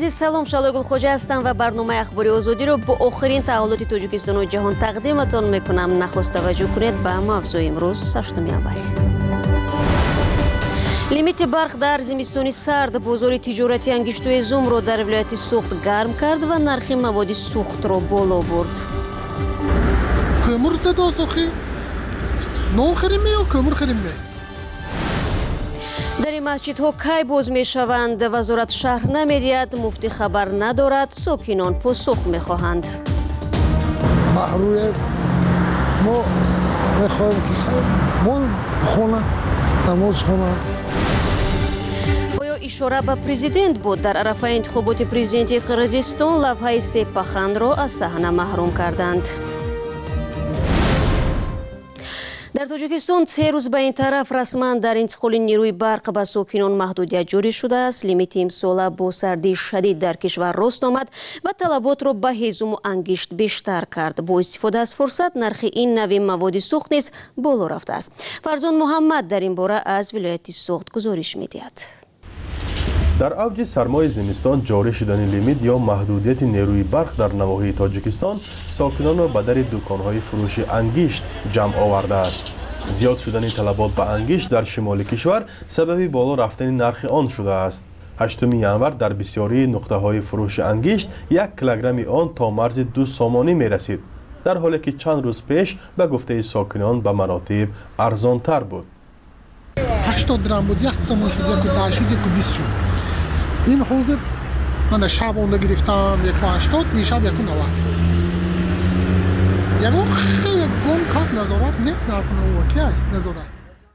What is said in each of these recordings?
азиз, салом, Шалогул Хоҷа ҳастам ва барномаи ахбори озодиро бо охирин таҳволоти Тоҷикистону ҷаҳон тақдиматон мекунам. Нахуст таваҷҷӯҳ кунед ба мавзӯи имрӯз 8 январ. Лимити барқ дар зимистони сард бозори тиҷорати ангишту эзумро дар вилояти Суғд гарм кард ва нархи маводи сӯхтро боло бурд. Көмүр зада сохи нон хирим ё көмүр хирим. дар ин масҷидҳо кай боз мешаванд? Вазорат шаҳр намедиҳад, муфтӣ хабар надорад, сокинон посух мехоҳанд. маҳрӯе мо мехоҳем ки мо хона намоз хонам. оё ишора ба президент буд? Дар арафаи интихоботи президентии Қирғизистон лавҳаи Сеппаханро аз саҳна маҳрум карданд. дар Тоҷикистон 3 рӯз ба ин тараф расман дар интиқоли нерӯи барқ ба сокинон маҳдудият ҷорӣ шудааст. Лимити имсола бо сардии шадид дар кишвар рост омад ва талаботро ба ҳезуму ангишт бештар кард. бо истифода аз фурсат нархи ин нави маводи сӯхт низ боло рафтааст. Фарзон Муҳаммад дар ин бора аз вилояти Суғд гузориш медиҳад. дар авҷи сармои зимистон ҷорӣ шудани лимит ё маҳдудияти нерӯи барқ дар навоҳии Тоҷикистон сокинонро ба дари дуконҳои фурӯши ангишт ҷамъ овардааст. зиёд шудани талабот ба ангишт дар шимоли кишвар сабаби боло рафтани нархи он шудааст. 8 январ дар бисёрии нуқтаҳои фурӯши ангишт 1 килограмми он то марзи 2 сомонӣ мерасид, дар ҳоле ки чанд рӯз пеш ба гуфтаи сокинон ба маротиб арзонтар буд. 80 درهم بود، 1 سوم شد، 1 شد، 20 شد. این حاضر من شب اون گرفتم 180، این شب 190. یعنی خیلی گم کاس نظارت نیست نکنه و کی نظارت.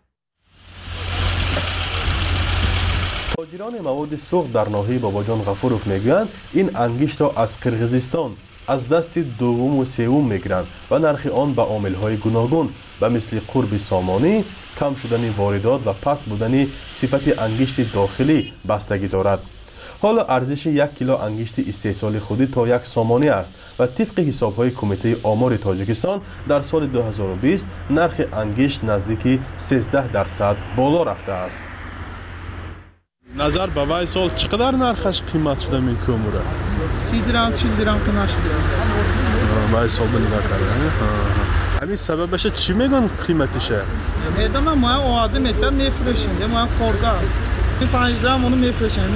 تاجران مواد سوخت در ناحیه باباجان غفوروف میگویند این انگشت را از قرغیزستان از دست دوم و سوم میگیرند و نرخ آن به عامل‌های گوناگون به مثل قرب سامانی، کم شدن واردات و پست بودن صفت انگشت داخلی بستگی دارد. حالا ارزش 1 کیلو انگشت استحصال خودی تا 1 سامانی است و طبق حساب‌های کمیته آمار تاجیکستان در سال 2020 نرخ انگشت نزدیک 13% بالا رفته است. نظر به وای سال چقدر نرخش قیمت شده این کوموره؟ 30 درهم 40 درهم که نشده. وای سال به نگاه کردن. همین سببش چی میگن قیمتشه؟ میدونم ما آدم میتونم میفروشیم، ما کارگر. این 5 درهم اونو میفروشیم.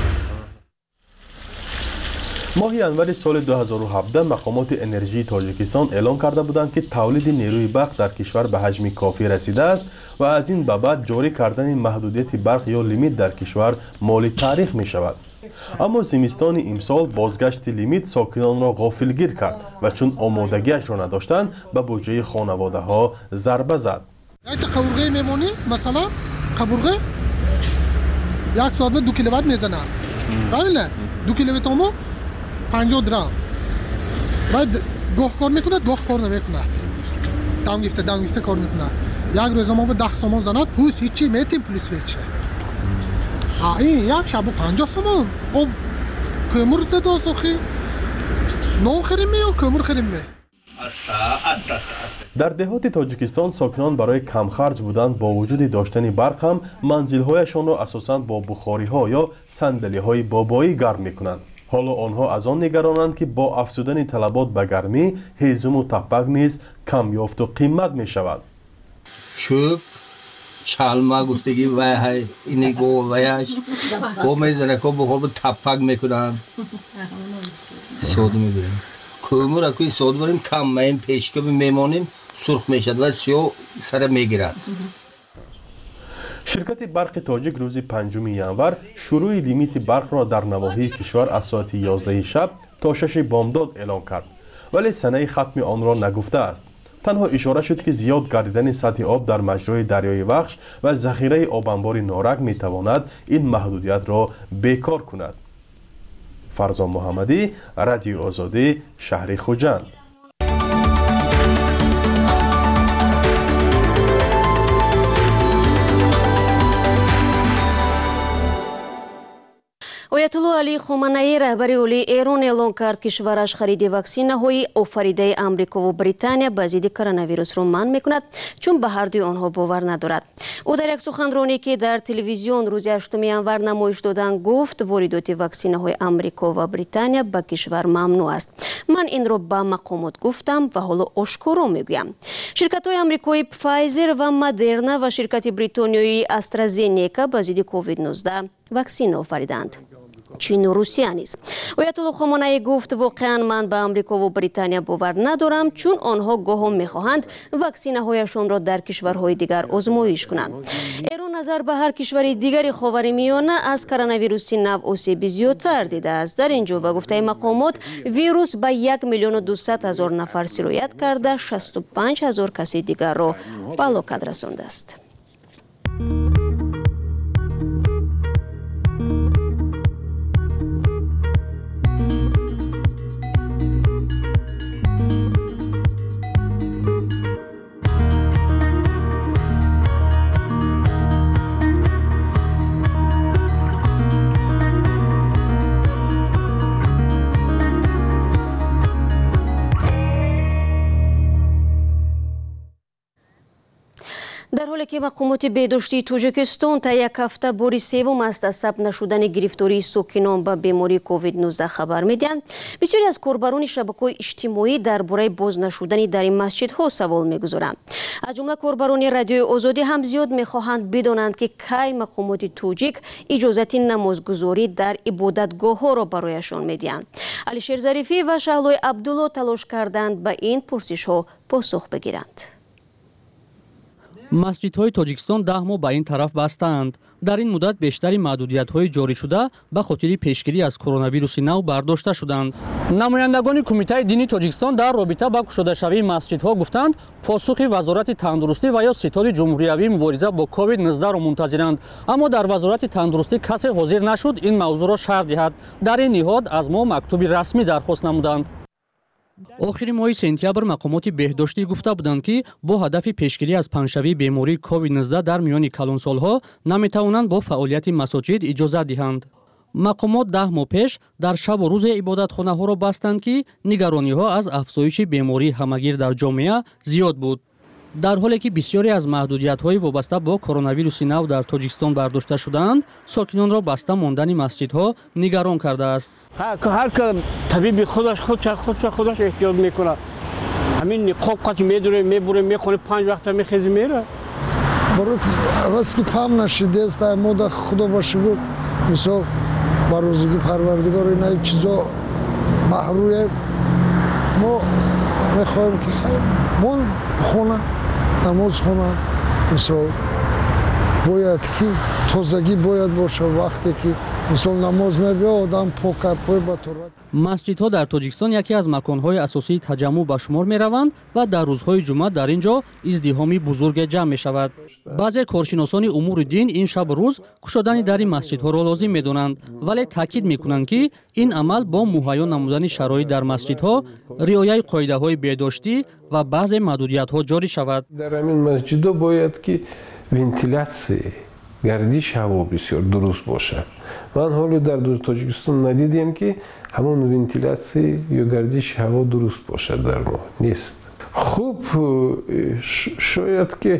ماه ینوری سال 2017 مقامات انرژی تاجیکستان اعلام کرده بودند که تولید نیروی برق در کشور به حجم کافی رسیده است و از این به بعد جاری کردن محدودیت برق یا لیمیت در کشور مال تاریخ می شود. اما زمستان امسال بازگشت لیمیت ساکنان را غافلگیر کرد و چون آمادگیش را نداشتند به بودجه خانواده ها ضربه زد. یک قبرغه میمونی مثلا قبرغه 1 ساعت 2 کیلووات میزنه. بله 2 کیلووات ما 50 درهم. بعد گاه کار میکنه، گاه کار نمیکنه. دام گفته کار میکنه. یک روز ما به 10 سومون زند، پوس هیچی میتیم پلیس ویچه. این یک شب 50 سومون. خب kömür زده سخی. نون خریم یا kömür خریم می؟ در دهات تاجیکستان ساکنان برای کم خرج بودن با وجود داشتن برق هم منزل‌هایشان را اساساً با بخاری‌ها یا صندلی‌های بابایی گرم می‌کنند. حالا آنها از آن نگرانند که با افزودن طلبات به گرمی هیزم و تپک نیز کم یافت و قیمت می شود. شوب چالما گفتگی وای های اینی گو وایش گو میزنه کو بخور تپک میکنن سود میبریم کومور اکوی سود بریم کم مایم پیشکه میمونیم سرخ میشد و سیاه سر میگیرد. شرکت برق تاجیک روز 5 ینوار شروع لیمیت برق را در نواحی کشور از ساعت 11 شب تا 6 بامداد اعلام کرد، ولی سنه ختم آن را نگفته است. تنها اشاره شد که زیاد گردیدن سطح آب در مجرای دریای وخش و ذخیره آبانبار نارک می تواند این محدودیت را بیکار کند. فرزان محمدی، رادیو آزادی، شهر خوجند. Oyatullo Али Хоманаи раҳбари олии Эрон эълон кард кишвараш хариди ваксинаҳои офаридаи Амрикову Британия ба зидди коронавирусро манъ мекунад, чун ба ҳардуи онҳо бовар надорад. ӯ дар як суханроние ки дар телевизион рӯзи 8 январ намоиш додан гуфт воридоти ваксинаҳои Амрико ва Британия ба кишвар мамнӯъ аст. Ман инро ба мақомот гуфтам ва ҳоло ошкоро мегӯям. Ширкатҳои амрикои Pfizer ва Moderna ва ширкати бритониёи AstraZeneca ба зидди COVID-19 ваксина офариданд. Чину Русия низ. Оятулло Хоманаи гуфт воқеан ман ба Амрикову Британия бовар надорам, чун онҳо гоҳо мехоҳанд ваксинаҳояшонро дар кишварҳои дигар озмоиш кунанд. Эрон назар ба ҳар кишвари дигари ховари миёна аз коронавируси нав осеби зиёдтар дидааст. Дар ин ҷо ба гуфтаи мақомот вирус ба 1,200,000 нафар сироят карда 65,000 каси дигарро ба ҳалокат расондааст. дар ҳоле ки мақомоти беҳдоштии Тоҷикистон та як ҳафта бори севум аст аз сабт нашудани гирифтории сокинон ба бемории COVID-19 хабар медиҳанд, бисёре аз корбарони шабакаҳои иҷтимоӣ дар бораи боз нашудани дари масҷидҳо савол мегузоранд. аз ҷумла корбарони радиои Озодӣ ҳам зиёд мехоҳанд бидонанд ки кай мақомоти тоҷик иҷозати намозгузорӣ дар ибодатгоҳҳоро барояшон медиҳанд. Алишер Зарифӣ ва Шаҳлои Абдулло талош карданд ба ин пурсишҳо посух бигиранд. масҷидҳои Тоҷикистон 10 моҳ ба ин тараф бастаанд. дар ин муддат бештари маҳдудиятҳои ҷоришуда ба хотири пешгирӣ аз коронавируси нав бардошта шуданд. намояндагони Кумитаи дини Тоҷикистон дар робита ба кушодашавии масҷидҳо гуфтанд, посухи Вазорати тандурустӣ ва ё Ситори ҷумҳуриявии мубориза бо COVID-19-ро мунтазиранд. аммо дар Вазорати тандурустӣ касе ҳозир нашуд ин мавзӯъро шарҳ диҳад. дар ин ниҳод аз мо мактуби расмӣ дархост намуданд. охири моҳи сентябр мақомоти беҳдоштӣ гуфта буданд, ки бо ҳадафи пешгирӣ аз паҳншавии бемории COVID-19 дар миёни калонсолҳо наметавонанд бо фаъолияти масоҷид иҷозат диҳанд. мақомот 10 моҳ пеш дар шабу рӯзе ибодатхонаҳоро бастанд, ки нигарониҳо аз афзоиши бемории ҳамагир дар ҷомеа зиёд буд. дар ҳоле ки бисёре аз маҳдудиятҳои вобаста бо коронавируси нав дар Тоҷикистон бардошта шудаанд, сокинонро баста мондани масҷидҳо нигарон кардааст. ҳар табиби худаш эҳтиёт мекунад. ҳамин ниқобқа ки медуре мебуре мехоне 5 вақта мехези мера. барои раз ки пам нашидест мода худо ба шукр мисол ба рӯзиги парвардигор ина чизо маҳрӯем мо мехоҳем ки мон хона намоз хонанд. мисол бояд ки тозагӣ бояд боша вақте ки мисол намоз мебиё одам покапой ба турат. масҷидҳо дар Тоҷикистон яке аз маконҳои асосии таҷаммӯъ ба шумор мераванд ва дар рӯзҳои ҷумъа дар ин ҷо издиҳоми бузурге ҷамъ мешавад. баъзе коршиносони умури дин ин шабу рӯз кушодани дари масҷидҳоро лозим медонанд, вале таъкид мекунанд, ки ин амал бо муҳайё намудани шароит дар масҷидҳо, риояи қоидаҳои беҳдоштӣ ва баъзе маҳдудиятҳо ҷорӣ шавад. дар ҳамин масҷидҳо бояд ки вентилятсия гардиш ҳаво бисёр дуруст бошад. ман ҳоло дар Тоҷикистон надидем ки ҳамон вентилятсия ё гардиши ҳаво дуруст бошад дар мо нест. хуб шояд ки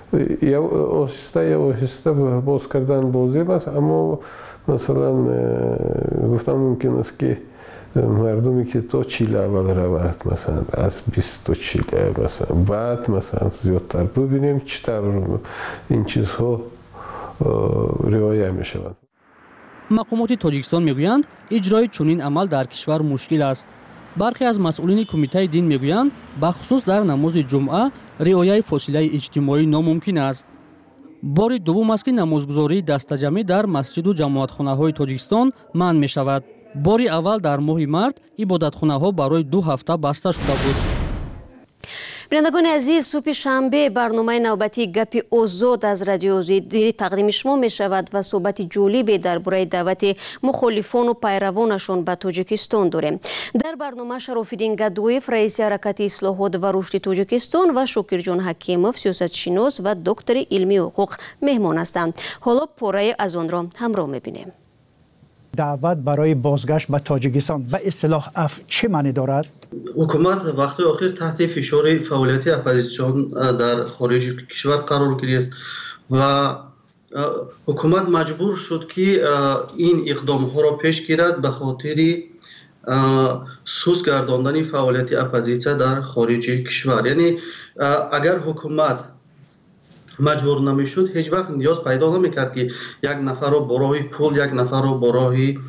оҳиста боз кардан лозим аст, аммо масалан гуфтам мумкин аст ки мардуме ки то 40 аввал равад, масалан аз 20 то 40 масалан баъд масалан зиёдтар бубинем чӣ тавр ин чизҳо риоя мешавад. мақомоти Тоҷикистон мегӯянд, иҷрои чунин амал дар кишвар мушкил аст. бархе аз масъулини Кумитаи дин мегӯянд, бахусус дар намози ҷумъа риояи фосилаи иҷтимоӣ номумкин аст. бори дуввум аст ки намозгузории дастаҷамӣ дар масҷиду ҷамоатхонаҳои Тоҷикистон манъ мешавад. бори аввал дар моҳи март ибодатхонаҳо барои 2 ҳафта баста шуда буд. бинандагони азиз, субҳи шанбе барномаи навбатии гапи озод аз радиои Озодӣ тақдими шумо мешавад ва суҳбати ҷолибе дар бораи даъвати мухолифону пайравонашон ба Тоҷикистон дорем. дар барнома Шарофиддин Гадоев, раиси ҳаракати ислоҳот ва рушди Тоҷикистон ва Шокирҷон Ҳакимов, сиёсатшинос ва доктори илми ҳуқуқ меҳмон ҳастанд. ҳоло пораи аз онро ҳамроҳ мебинем. دعوت برای بازگشت به تاجیکستان به اصطلاح چه معنی دارد؟ حکومت وقتی آخر تحت فشار فعالیت اپوزیسیون در خارج کشور قرار گرفت و حکومت مجبور شد که این اقدام ها را پیش گیرد به خاطر سوس گرداندن فعالیت اپوزیسیون در خارج کشور. یعنی اگر حکومت مجبور نمیشد هیچ وقت نیاز پیدا نمیکرد که یک نفر را برای پول، یک نفر را برای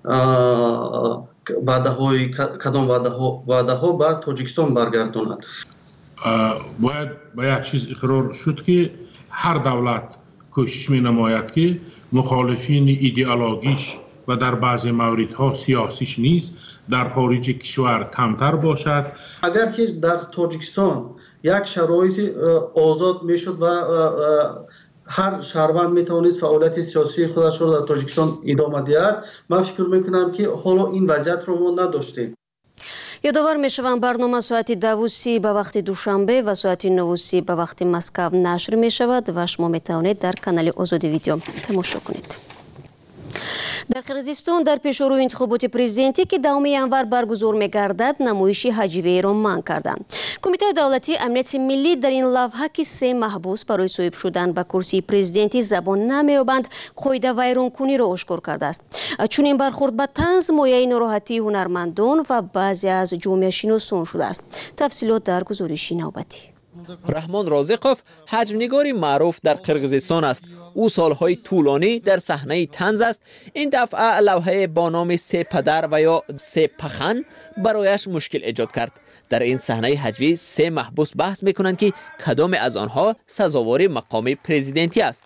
کدام وعده ها به تاجیکستان برگرداند. باید به یک چیز اقرار شد که هر دولت کوشش می نماید که مخالفین ایدئولوژیش و در بعضی موردها سیاسیش نیز در خارج کشور کمتر باشد. اگر که در تاجیکستان یک شرایط آزاد میشد و هر شهروند میتوانست فعالیت سیاسی خودش را در تاجیکستان ادامه دهد، من فکر میکنم که حالا این وضعیت رو ما نداشتیم. یادآور میشوم برنامه ساعت 12:30 به وقت دوشنبه و ساعت 9:30 به وقت مسکو نشر میشود و شما میتوانید در کانال آزادی ویدیو تماشا کنید. در قرغیزستان در پیشرو انتخابات پرزیدنتی که دوم январ برگزار می‌گردد نمایشی هجویه را منع کردند. کمیته دولتی امنیت ملی در این لوحه که 3 محبوس برای صاحب شدن به کرسی پرزیدنتی زبان نمی‌یابند قاعده ویرانکنی را آشکار کرده است. چون این برخورد به طنز مایه ناراحتی هنرمندان و بعضی از جامعه شناسان شده است. تفصیلات در گزارش نوبتی. رحمان رازقوف حجم‌نگاری معروف در قرغیزستان است. او سالهای طولانی در صحنه طنز است. این دفعه لوحه با نام 3 پدر و یا 3 پخن برایش مشکل ایجاد کرد. در این صحنه هجوی 3 محبوس بحث میکنند که کدام از آنها سزاوار مقام پرزیدنتی است.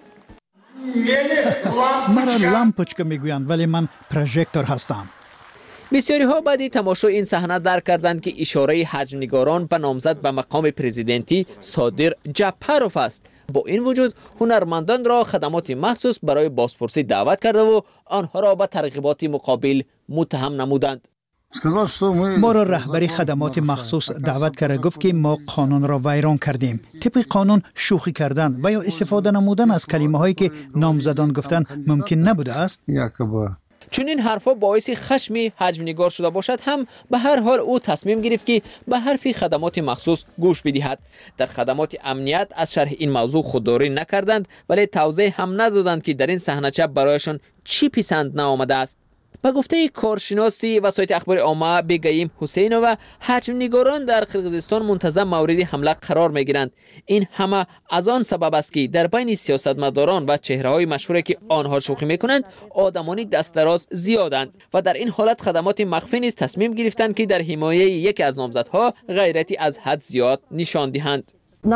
مرا لامپوچکا میگویند ولی من پروژکتور هستم. بسیاری ها بعد تماشای این صحنه درک کردند که اشاره حجم‌نگاران به نامزد به مقام پرزیدنتی صادر جعفروف است. با این وجود هنرمندان را خدمات مخصوص برای بازپرسی دعوت کرده و آنها را به ترغیبات مقابل متهم نمودند. ما را رهبری خدمات مخصوص دعوت کرده گفت که ما قانون را ویران کردیم. طبق قانون شوخی کردن و یا استفاده نمودن از کلمه هایی که نامزدان گفتن ممکن نبوده است. چون این حرفا باعث خشم حجم‌نگار شده باشد هم به هر حال او تصمیم گرفت که به حرف خدمات مخصوص گوش بدهد. در خدمات امنیت از شرح این موضوع خودداری نکردند ولی توضیح هم ندادند که در این صحنه برایشان چی پسند نآمده است. به گفته کارشناسی وسایل اخبار عامه بگیم حسینووا حجم‌نگاران در قرغیزستان منتظم مورد حمله قرار میگیرند. این همه از آن سبب است که در بین سیاستمداران و چهره‌های مشهوری که آنها شوخی میکنند آدمانی دست دراز زیادند و در این حالت خدمات مخفی نیز تصمیم گرفتند که در حمایه یکی از نامزدها غیرتی از حد زیاد نشان دهند.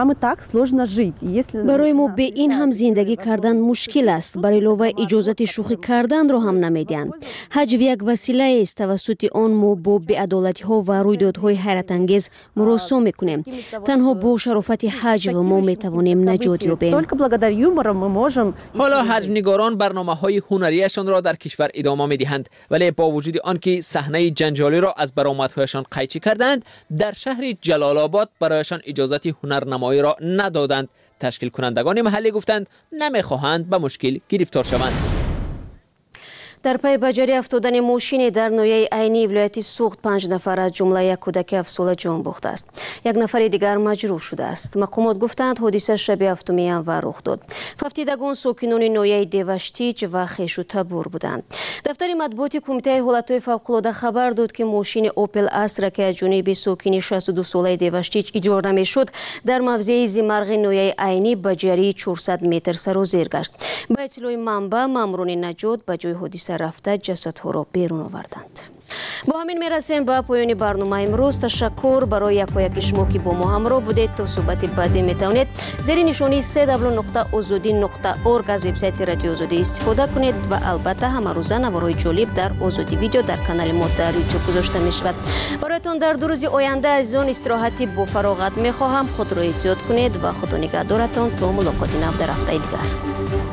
برای ما به این هم زندگی کردن مشکل است. برای علاوه اجازت شوخی کردن را هم نمیدهند. حجو یک وسیله است توسط آن ما با بی‌عدالتی ها و رویدادهای حیرت انگیز مراسم میکنیم. تنها با شرافت حجو ما میتوانیم نجات یابیم. حالا حجم‌نگاران برنامه‌های هنریشان را در کشور ادامه میدهند ولی با وجود آنکه صحنه جنجالی را از برآمدهایشان قیچی کردند در شهر جلال آباد برایشان اجازت هنرنمایی را ندادند. تشکیل کنندگان محلی گفتند نمیخواهند به مشکل گرفتار شوند. در پی به جاری افتادن ماشین در ناحیه عینی ولایت سوخت 5 نفر از جمله یک کودک 7 ساله جان باخته است. یک نفر دیگر مجروح شده است. مقامات گفتند حادثه شب 7 январ رخ داد. ففتیدگان ساکنان ناحیه دیوشتیچ و خیش و تبور بودند. دفتر مطبوعاتی کمیته حالتهای فوق‌العاده خبر داد که ماشین اوپل استرا که از جانب ساکن 62 ساله دیوشتیچ اجاره میشد در موضع زیمرغ ناحیه عینی به جاری 400 متر سرازیر گشت. با اطلاع منبع ماموران نجات به جای حادثه رفته جسدها را بیرون آوردند. با همین میرسیم به پایان برنامه امروز. تشکر برای یکایک شما که با ما همراه بودید. تا صحبت بعدی میتوانید زیر نشانی www.azodi.org از وبسایت رادیو آزادی استفاده کنید و البته همه روزه نوارهای جالب در آزادی ویدیو در کانال ما در یوتیوب گذاشته می شود. برایتان در 2 روز آینده از آن استراحتی با فراغت میخواهم. خود را احتیاط کنید و خدا نگهدارتان تا ملاقات نو در هفته دیگر.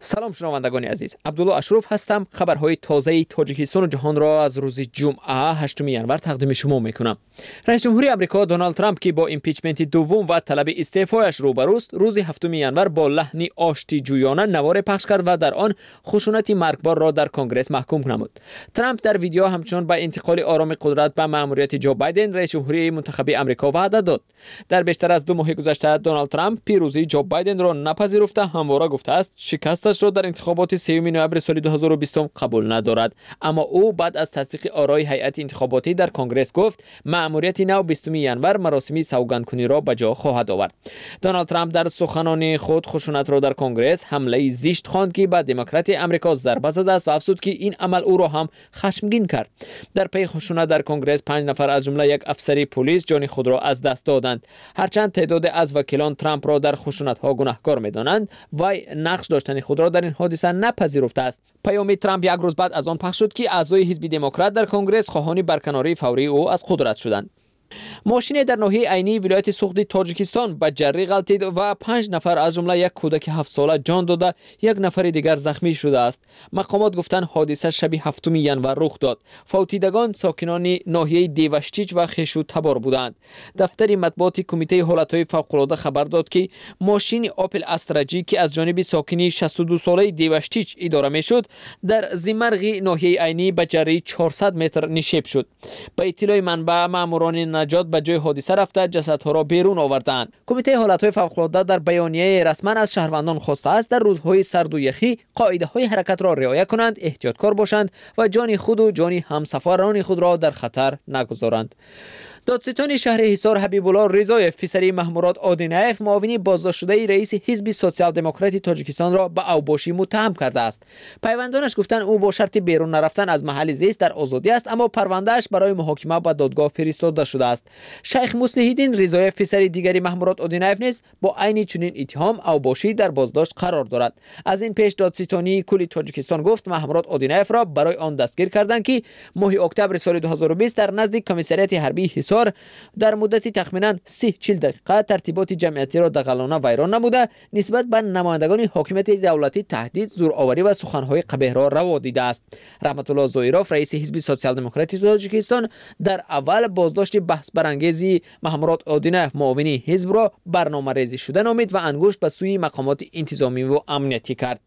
سلام شنوندگان عزیز، عبدالله اشرف هستم. خبرهای تازه تاجیکستان و جهان را از روز جمعه 8 ینور تقدیم شما میکنم. رئیس جمهوری آمریکا دونالد ترامپ که با ایمپیچمنت دوم و طلب استعفایش روبروست، روز 7 ینور با لحنی آشتی جویانه نوار پخش کرد و در آن خشونت مرگبار را در کنگره محکوم نمود. ترامپ در ویدیو همچنان با انتقال آرام قدرت به مأموریت جو بایدن رئیس جمهوری منتخب آمریکا وعده داد. در بیشتر از 2 ماه گذشته دونالد ترامپ پیروزی جو بایدن را نپذیرفته، همواره گفته است شکستش را در انتخابات 3 نوامبر سال 2020 قبول ندارد. اما او بعد از تصدیق آرای هیئت انتخاباتی در کنگره گفت مأموریت نو 20 ینور مراسم سوگندکنی را به جا خواهد آورد. دونالد ترامپ در سخنان خود خشونت را در کنگره حمله زشت خواند که به دموکرات آمریکا ضربه زده است و افزود که این عمل او را هم خشمگین کرد. در پی خشونت در کنگره 5 نفر از جمله یک افسر پلیس جان خود را از دست دادند. هرچند تعداد از وکیلان ترامپ را در خشونت ها گناهکار می‌دانند، وی نقش داشتن خود را در این حادثه نپذیرفته است. پیام ترامپ یک روز بعد از آن پخش شد که اعضای حزب دموکرات در کنگره خواهان برکناری فوری او از قدرت شدند. ماشین در ناحیه عینی ولایت سوختی تاجیکستان به جری غلطید و 5 نفر از جمله یک کودک 7 ساله جان داده، یک نفر دیگر زخمی شده است. مقامات گفتند حادثه شب 7 ینور رخ داد. فوتیدگان ساکنان ناحیه دیوشچیچ و خشو تبار بودند. دفتر مطبوعات کمیته حالتهای فوق‌العاده خبر داد که ماشین آپل استراجی که از جانب ساکنی 62 ساله دیوشچیچ اداره میشد، در زیمرغ ناحیه عینی به جری 400 متر نشیب شد. به اطلاع منبع، ماموران نجات به جای حادثه رفته جسدها را بیرون آوردند. کمیته حالتهای فوق‌العاده در بیانیه رسما از شهروندان خواسته است در روزهای سرد و یخی قاعده‌های حرکت را رعایت کنند، احتیاطکار باشند و جان خود و جان همسفران خود را در خطر نگذارند. دادستان شهر حصار حبیب الله رضایف پسر محمود آدینایف معاون بازداشت شده رئیس حزب سوسیال دموکراتی تاجیکستان را به اوباشی متهم کرده است. پیوندانش گفتند او با شرط بیرون نرفتن از محل زیست در آزادی است، اما پروندهش برای محاکمه به دادگاه فرستاده شده است. شیخ مصلح الدین رضایف پسر دیگری محمود آدینایف نیز با عین چنین اتهام اوباشی در بازداشت قرار دارد. از این پیش دادستانی کل تاجیکستان گفت محمود آدینایف را برای آن دستگیر کردند که ماه اکتبر سال 2020 در نزدیک کمیسریات حربی حصار در مدت تخمینا 30-40 دقیقه ترتیبات جمعیتی را دغلانه ویران نموده، نسبت به نمایندگان حاکمیت دولتی تهدید، زورآوری و سخنهای قبیح را روا دیده است. رحمت الله زویروف رئیس حزب سوسیال دموکراتی تاجیکستان در اول بازداشت بحث برانگیز محمود آدینایف معاون حزب را برنامه‌ریزی شده نامید و انگشت به سوی مقامات انتظامی و امنیتی کرد.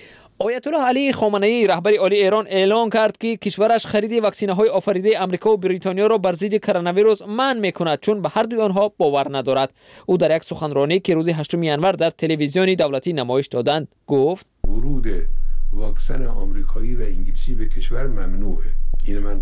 آیت الله علی خامنه‌ای رهبر عالی ایران اعلام کرد که کشورش خرید واکسین‌های آفریده آمریکا و بریتانیا را بر ضد کرونا ویروس منع می‌کند، چون به هر دوی آنها باور ندارد. او در یک سخنرانی که روز 8 ینور در تلویزیون دولتی نمایش دادند گفت ورود واکسن آمریکایی و انگلیسی به کشور ممنوعه. این من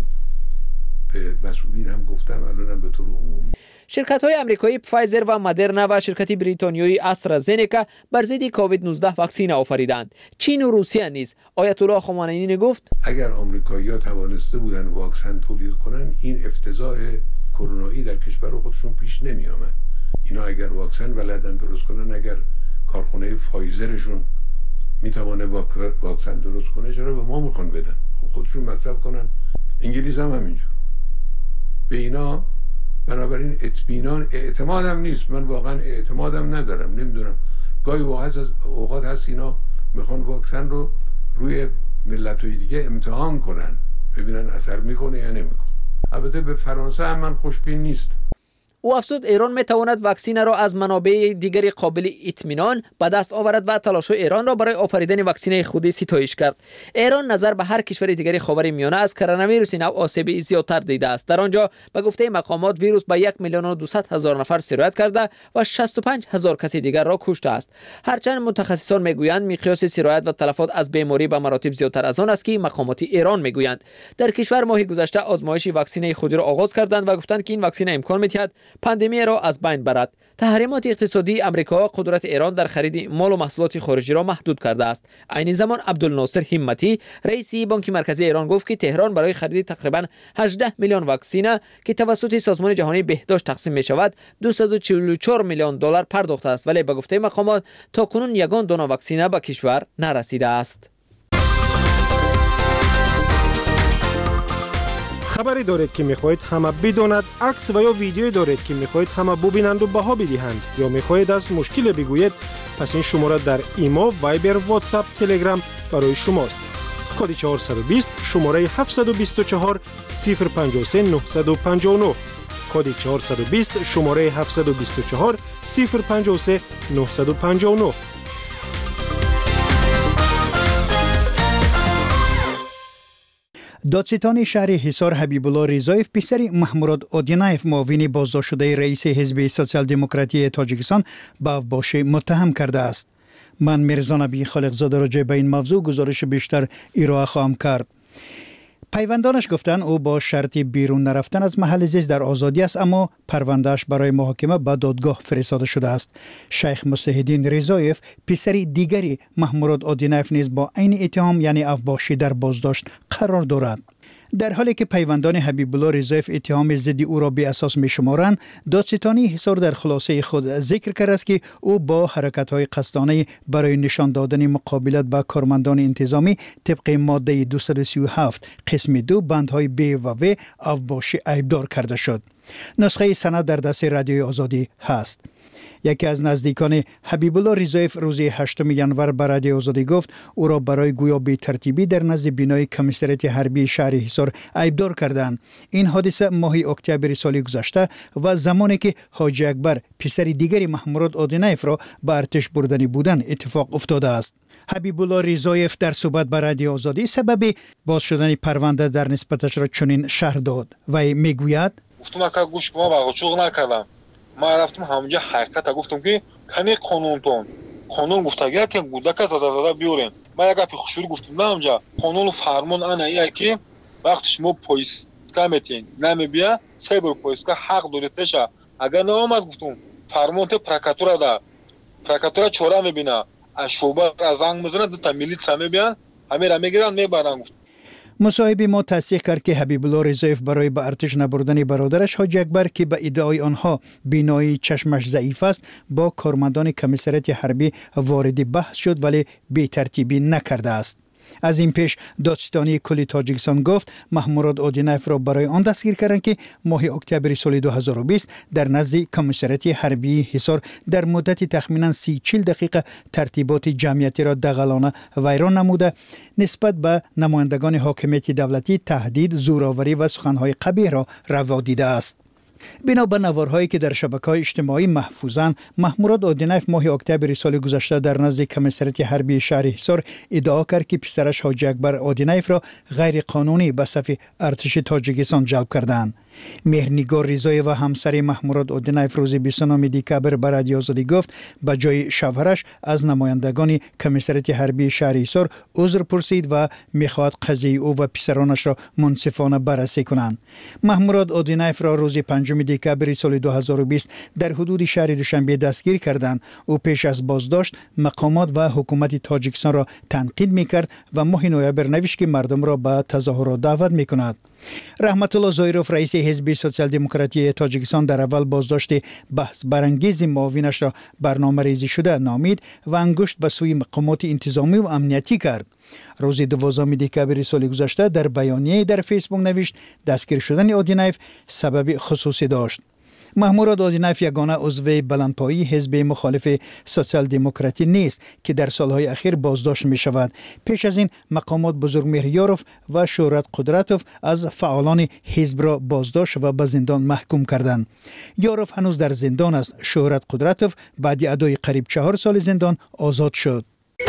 به مسئولین هم گفتم، الانم به طور عمومی. شرکت‌های آمریکایی فایزر و مدرنا و شرکت بریتانیایی آسترازنیکا بر ضد کووید 19 واکسن آفریدند. چین و روسیه نیز. آیت الله خامنه‌ای گفت اگر آمریکایی‌ها توانسته بودن واکسن تولید کنن، این افتضاح کرونایی در کشور خودشون پیش نمی‌آمد. اینا اگر واکسن بلدن درست کنن، اگر کارخانه فایزرشون میتونه واکسن درست کنه، چرا به ما میخوان بدن؟ خودشون مصرف کنن. انگلیس هم همینجور. به اینا بنابراین اعتمادم نیست. من واقعا اعتمادم ندارم. نمیدونم، گاهی اوقات هست اینا میخوان واکسن رو روی ملت‌های دیگه امتحان کنن، ببینن اثر میکنه یا نمیکنه. البته به فرانسه هم من خوشبین نیست. او افزود ایران میتواند واکسن را از منابع دیگری قابل اطمینان به دست آورد و تلاش‌های ایران را برای آفریدن واکسن خودی ستایش کرد. ایران نظر به هر کشور دیگری خاورمیانه از کرونا ویروس نو آسیب زیادتر دیده است. در آنجا به گفته مقامات ویروس به 1,200,000 نفر سرایت کرده و 65,000 کس دیگر را کشته است. هرچند متخصصان میگویند مقیاس سرایت و تلفات از بیماری به مراتب زیادتر از آن است که مقامات ایران میگویند. در کشور ماه گذشته آزمایش واکسن خودی را آغاز کردند و گفتند که این واکسن امکان می‌دهد پاندمی را از بین برد. تحریمات اقتصادی آمریکا قدرت ایران در خرید مال و محصولات خارجی را محدود کرده است. عین زمان عبدالناصر همتی رئیس بانک مرکزی ایران گفت که تهران برای خرید تقریبا 18 میلیون واکسن که توسط سازمان جهانی بهداشت تقسیم می شود 244 میلیون دلار پرداخته است، ولی به گفته مقامات تاکنون یگان دانه واکسن به کشور نرسیده است. خبری دارید که میخواهید همه بداند، عکس و یا ویدیویی دارید که میخواهید همه ببینند و بها بدهند، یا میخواهید از مشکل بگویید، پس این شماره در ایما، وایبر، واتساپ، تلگرام برای شماست. کد 420 شماره 724 053 959. کد 420 شماره 724 053 959. دادستان شهر حصار حبیب الله رضایف پسر محمود آدینایف معاون بازداشت شده رئیس حزب سوسیال دموکراتی تاجیکستان به اوباشی متهم کرده است. من میرزا نبی خالقزاده راجع به این موضوع گزارش بیشتر ارائه خواهم کرد. پیوندانش گفتند او با شرط بیرون نرفتن از محل زیست در آزادی است، اما پروندهش برای محاکمه به دادگاه فرستاده شده است. شیخ مصلح‌الدین رضایف پسر دیگری محمود آدینایف نیز با عین اتهام یعنی اوباشی در بازداشت قرار دارد. در حالی که پیوندان حبیب الله رضایف اتهام ضد او را بی اساس می شمارند، دادستانی حصار در خلاصه خود ذکر کرده است که او با حرکت‌های قصدانه برای نشان دادن مقابلت با کارمندان انتظامی طبق ماده 237 قسم 2 بندهای ب و و اوباشی ایبدار کرده شد. نسخه سند در دست رادیوی آزادی هست. یکی از نزدیکان حبیب الله رضایف روز 8 ژانویه به رادیوی آزادی گفت او را برای گویا بی ترتیبی در نزد بینای کمیسریت حربی شهر حصار ایبدار کردند. این حادثه ماه اکتبر سال گذشته و زمانی که حاجی اکبر پسر دیگری محمود آدینایف را به ارتش بردنی بودند اتفاق افتاده است. حبیب الله رضایف در صحبت با رادیو آزادی سبب باز شدن پرونده در نسبتش را چنین شرح داد و میگوید گفتم که گوش کن با چوغ نکردم. ما رفتم همونجا حقیقت گفتم که کمی قانون گفته که گودک زده بیارین. ما یک خوشوری گفتم همونجا قانون فرمان آنه که وقتی شما پلیسکا میتین نمیبیا سیبر پلیسکا حق دارید تشه. اگر نامد گفتم فرمان ته پرکاتورا دا پرکاتورا چورا میبینه شعبه از زنگ میزنه تا میلیتسا میبیان همه را میگیرن میبرن. مصاحبه ما تصدیق کرد که حبیب الله رضایف برای به ارتش نبردن برادرش حاجی اکبر که به ادعای آنها بینایی چشمش ضعیف است با کارمندان کمیسریت حربی وارد بحث شد ولی بی ترتیبی نکرده است. از این پیش دادستانی کل تاجیکستان گفت محمود آدینایف را برای آن دستگیر کردند که ماه اکتبر سال 2020 در نزد کمیسریت حربی حصار در مدت تخمینا 30-40 دقیقه ترتیبات جمعیتی را دغلانه ویران نموده نسبت به نمایندگان حاکمیت دولتی تهدید، زورآوری و سخنهای قبیح را روا دیده است. بنا به نوارهایی که در شبکه‌های اجتماعی محفوظند، محمود آدینایف ماه اکتبر سال گذشته در نزد کمیسریت حربی شهر حصار ادعا کرد که پسرش حاجی اکبر آدینایف را غیر قانونی به صف ارتش تاجیکستان جلب کردند. مهرنگار رضایی و همسر محمود آدینایف روز 29 دکبر به رادیو آزادی گفت به جای شوهرش از نمایندگان کمیسریت حربی شهر حصار عذر پرسید و میخواهد قضیه او و پسرانش را منصفانه بررسی کنند. محمود آدینایف را روز 5 دکبر سال 2020 در حدود شهر دوشنبه دستگیر کردند. او پیش از بازداشت مقامات و حکومت تاجیکستان را تنقید میکرد و ماه نوامبر نوشت که مردم را به تظاهرات دعوت میکند. رحمت الله زایروف رئیس حزب سوسیال دموکراتی تاجیکستان در اول بازداشت بحث برانگیز معاونش را برنامه‌ریزی شده نامید و انگشت به سوی مقامات انتظامی و امنیتی کرد. روز 12 دکبر سال گذشته در بیانیه در فیسبوک نوشت دستگیر شدن آدینایف سبب خصوصی داشت. محمود آدینایف یگانه عضو بلندپایی حزب مخالف سوسیال دموکراتی نیست که در سالهای اخیر بازداشت می شود. پیش از این مقامات بزرگمهر یاروف و شهرت قدرتوف از فعالان حزب را بازداشت و به زندان محکوم کردند. یاروف هنوز در زندان است. شهرت قدرتوف بعد ادای قریب 4 سال زندان آزاد شد.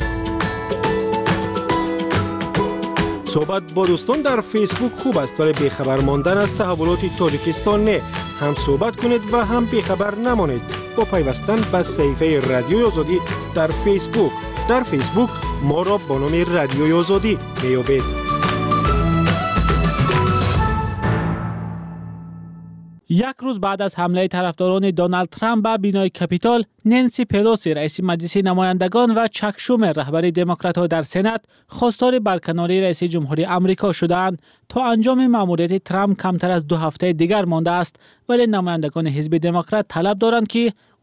صحبت با دوستان در فیسبوک خوب است ولی بیخبر ماندن از تحولات تاجیکستان نه. هم صحبت کنید و هم بیخبر نمانید با پیوستن به صفحه رادیوی آزادی در فیسبوک. در فیسبوک ما را با نام رادیوی آزادی میابید. یک روز بعد از حمله طرفداران دونالد ترامپ به بینای کپیتال، نانسی پلوسی رئیس مجلس نمایندگان و چک شومر رهبر دموکرات‌ها در سنا خواستار برکناری رئیس جمهوری آمریکا شدند. تا انجام مأموریت ترامپ کمتر از 2 هفته دیگر مانده است، ولی نمایندگان حزب دموکرات طلب دارند که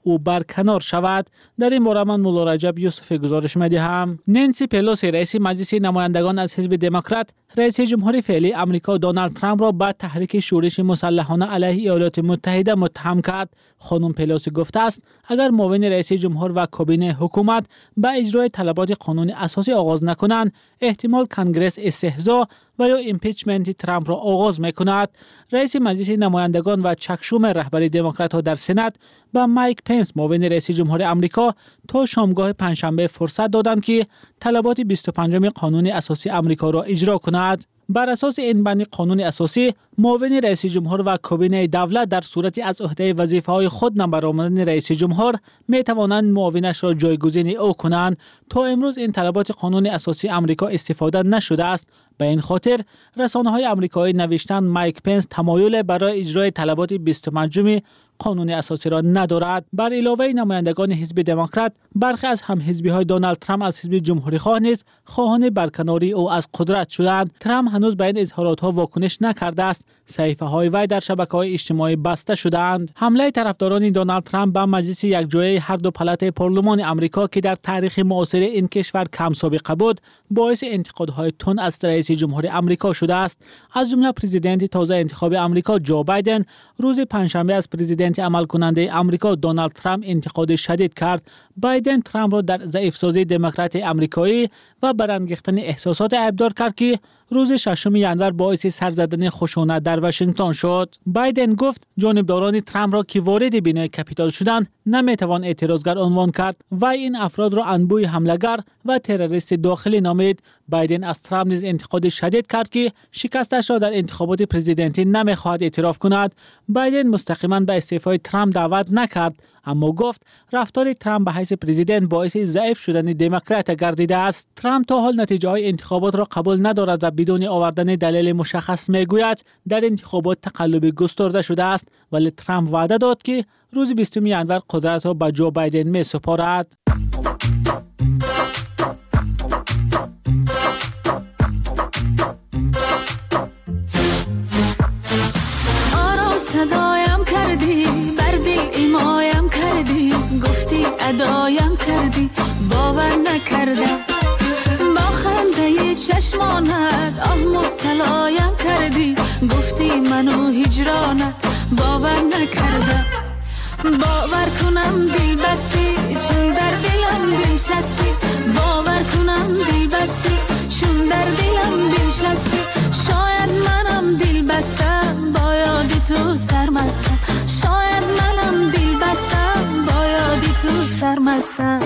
او برکنار شود. در این باره من مولا رجب یوسف گزارش می‌دهم. نانسی پلوسی رئیس مجلس نمایندگان از حزب دموکرات رئیس جمهور فعلی آمریکا دونالد ترامپ را به تحریک شورش مسلحانه علیه ایالات متحده متهم کرد. خانم پلوسی گفته است اگر معاون رئیس جمهور و کابینه حکومت به اجرای طلبات قانون اساسی آغاز نکنند، احتمال کنگره استهزا و یا ایمپیچمنت ترامپ را آغاز می‌کند. رئیس مجلس نمایندگان و چکشوم رهبری دموکرات‌ها در سنا به مایک پنس معاون رئیس جمهور آمریکا تا شامگاه پنجشنبه فرصت دادند که طلبات 25 قانون اساسی آمریکا را اجرا کند. بر اساس این بند قانون اساسی، معاون رئیس جمهور و کابینه دولت در صورتی از عهده وظیفه‌های خود نبرآمدن رئیس جمهور می توانند معاونش را جایگزین او کنند. تا امروز این طلبات قانون اساسی آمریکا استفاده نشده است. به این خاطر رسانه‌های آمریکایی نوشتند مایک پنس تمایل برای اجرای طلبات 25 قانون اساسی را ندارد. بر علاوه نمایندگان حزب دموکرات، برخی از همحزبی‌های دونالد ترامپ از حزب جمهوری‌خواه نیز خواهان برکناری او از قدرت شدند. ترامپ هنوز به این اظهارات‌ها واکنش نکرده است. صحیفه‌های وی در شبکه‌های اجتماعی بسته شدند. حمله طرفداران دونالد ترامپ به مجلس یکجایی هر دو پالات پارلمان آمریکا که در تاریخ معاصر این کشور کم سابقه بود، باعث انتقادهای تند از رئیس جمهور آمریکا شده است. از جمله پرزیدنت تازه انتخاب آمریکا جو بایدن روز پنجشنبه از پرزیدنت عمل کننده آمریکا دونالد ترامپ انتقاد شدید کرد. بایدن ترامپ را در ضعیف‌سازی دموکرات آمریکایی و برانگیختن احساسات ابدار کرد که روز 6 ژانویه باعث سر زدن خشونت در واشنگتن شد. بایدن گفت جانبداران ترامپ را که وارد بینای کپیتال شدند نمیتوان اعتراضگر عنوان کرد و این افراد را انبوه حمله‌گر و تروریست داخلی نامید. بایدن از ترامپ نیز انتقاد شدید کرد که شکستش را در انتخابات پرزیدنتی نمیخواهد اعتراف کند. بایدن مستقیما به استعفای ترامپ دعوت نکرد، اما گفت رفتار ترامپ به حیث پرزیدنت باعث ضعیف شدن دموکرات گردیده است. ترامپ تا حال نتیجه های انتخابات را قبول ندارد و بدون آوردن دلیل مشخص میگوید در انتخابات تقلبی گسترده شده است، ولی ترامپ وعده داد که روز 20 ژانویه قدرت را به جو بایدن می سپارد. صدایم کردی بر دل ایمایم کردی، گفتی ادایم کردی باور نکردم. با خنده چشمانت آه مبتلایم کردی، گفتی منو هجرانت باور نکردم. باور کنم دل بستی چون در دلم بنشستی، باور کنم دل بستی چون در دلم بنشستی. شاید منم دل بستم با یاد تو سرمستم، شاید منم دل بستم با یاد تو سرمستم.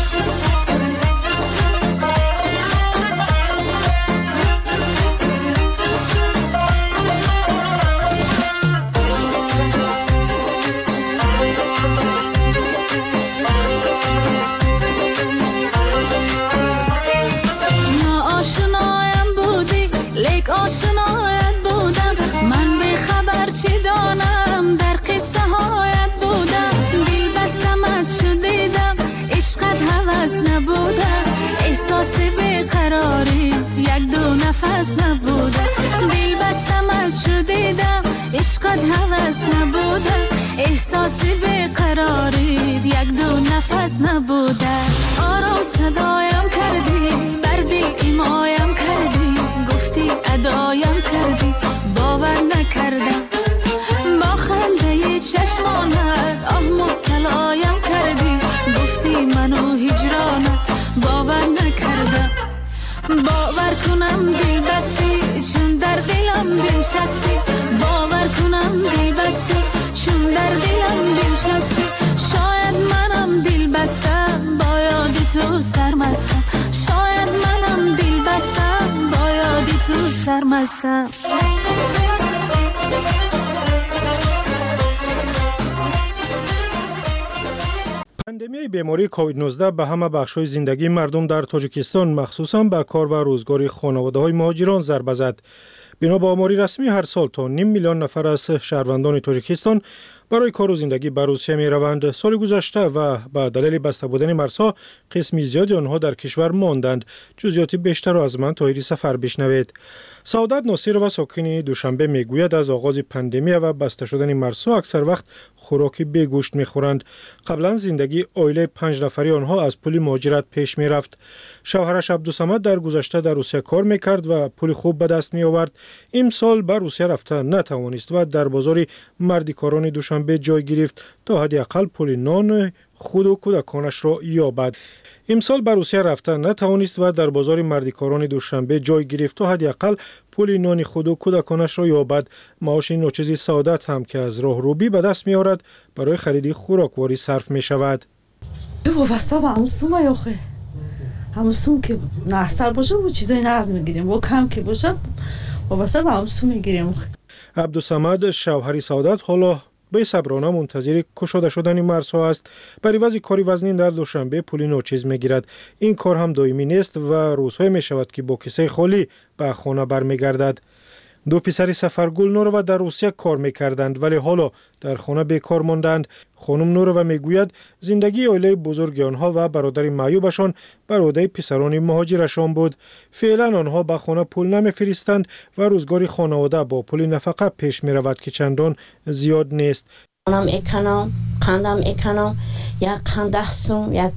آشنایت بودم من به خبر چی دانم، در قصه هایت بودم دل بستمت شدیدم عشقت هوس نبودم، احساس بیقراری یک دو نفس نبودم. دل بستمت شدیدم عشقت هوس نبودم، احساس بیقراری یک دو نفس نبودم. آرام صدایم کردی بر دل ایمایم کردی، گفتی ادایم کردی باور نکردم. با خنده چشمانت آه مبتلایم کردی، گفتی منو هجرانت باور نکردم. باور کنم دل بستی چون در دلم بنشستی، باور کنم دل بستی چون در دلم بنشستی. شاید منم دل بستم با یاد تو سرمستم، شاید منم دل بستم با یاد تو سرمستم. پاندمی بیماری کووید 19 به همه بخش‌های زندگی مردم در تاجیکستان مخصوصاً به کار و روزگار خانواده‌های مهاجران ضربه زد. بنا به آماری رسمی هر سال تا 500,000 نفر از شهروندان تاجیکستان برای کار و زندگی به روسیه می روند. سال گذشته و با دلیل بسته بودن مرزها قسمی زیادی آنها در کشور ماندند. جزئیات بیشتر را از من طاهری سفر بشنوید. سعادت ناصر و ساکن دوشنبه میگوید از آغاز پاندمی و بسته شدن مرزها اکثر وقت خوراک بی گوشت میخورند. قبلا زندگی عائله 5 نفری آنها از پول مهاجرت پیش میرفت. شوهرش عبدالصمد در گذشته در روسیه کار میکرد و پول خوب به دست می آورد. امسال به روسیه رفته نتوانست و در بازار مردکاران دوشنبه جای گرفت تا حداقل پول نان خود و کودکانش را یابد. امسال به روسیه رفته نتوانست و در بازار مردکاران دوشنبه جای گرفت تا حداقل پول نان خود و کودکانش را یابد. معاش ناچیز سعادت هم که از راهروبی به دست می آورد برای خرید خوراکواری صرف می شود. وابسته به همون سوم یاخه همون سوم که نحصل باشه و چیزای نقض میگیریم و کم که باشه وابسته به همون سوم میگیریم. عبدالصمد شوهر سعادت حالا به صبرانه منتظر کشاده شدن مرزها است. بر عوض کاری وزنین در دوشنبه پول ناچیز میگیرد. این کار هم دائمی نیست و روزهای می شود که با کیسه خالی به خانه برمیگردد. دو پسر سفرگل نورو در روسیه کار میکردند ولی حالا در خانه بیکار ماندند. خانم نورو میگوید زندگی عائله بزرگ آنها و برادر معیوبشان بر عهده پسران مهاجرشان بود. فعلا آنها به خانه پول نمیفرستند و روزگار خانواده با پول نفقه پیش می رود که چندان زیاد نیست. خانم اکنام قندم اکنام یک قند 10 سوم یک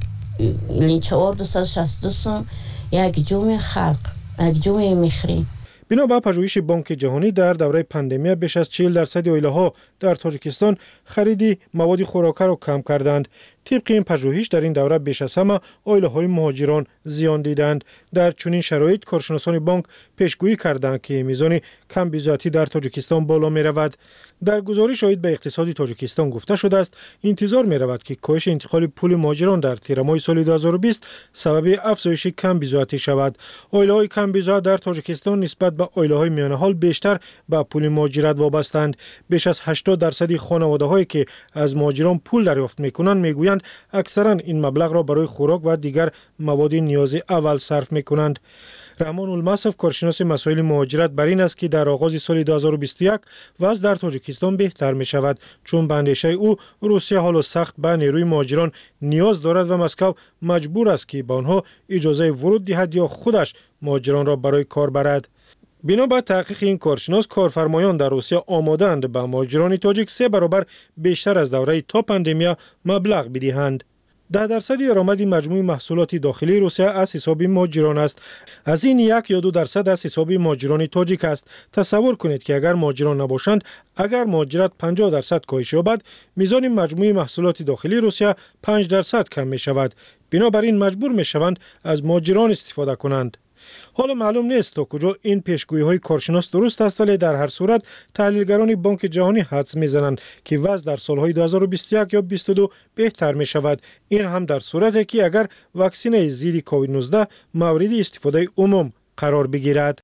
لینچوار 262 سوم یک جوم خلق یک جوم میخریم. بنا به پژوهش بانک جهانی در دوره پاندمی بیش از 40% عائله‌ها در تاجیکستان خرید مواد خوراکی را کم کردند. طبق این پژوهش در این دوره بیش از همه عائله‌های مهاجران زیان دیدند. در چنین شرایط کارشناسان بانک پیشگویی کردند که میزان کم بی‌ضابطگی در تاجیکستان بالا می‌رود. در گزارش عاید به اقتصاد تاجیکستان گفته شده است انتظار می‌رود که کاهش انتقال پول مهاجران در تیر ماه سال 2020 سبب افزایش کم بی‌ضابطگی شود. عائله‌های کم بی‌ضابط در تاجیکستان نسبت به عائله‌های میانه حال بیشتر به پول مهاجرت وابسته‌اند. بیش از 80% خانواده‌هایی که از مهاجران پول دریافت می‌کنند می‌گویند اکثرا این مبلغ را برای خوراک و دیگر مواد نیاز اول صرف می‌کنند. رحمان المصف کارشناس مسائل مهاجرت بر این است که در آغاز سال 2021 وضع در تاجیکستان بهتر می شود چون به اندیشه او روسیه حالا سخت به نیروی مهاجران نیاز دارد و مسکو مجبور است که به آنها اجازه ورود دهد یا خودش مهاجران را برای کار برد. بنا به تحقیق این کارشناس کارفرمایان در روسیه آماده‌اند به مهاجران تاجیک 3 برابر بیشتر از دوره تا پاندمی مبلغ بدهند. 10% درآمد مجموع محصولات داخلی روسیه از حساب مهاجران است. از این 1 یا 2% از حساب مهاجران تاجیک است. تصور کنید که اگر مهاجران نباشند، اگر مهاجرت 50% کاهش یابد، میزان مجموع محصولات داخلی روسیه 5% کم می شود. بنابراین مجبور می شوند از مهاجران استفاده کنند. حالا معلوم نیست تا کجا این پیشگویی های کارشناس درست است ولی در هر صورت تحلیلگران بانک جهانی حدس میزنند که وضع در سالهای 2021 یا 2022 بهتر می شود. این هم در صورتی که اگر واکسن ضد کووید 19 مورد استفاده عموم قرار بگیرد.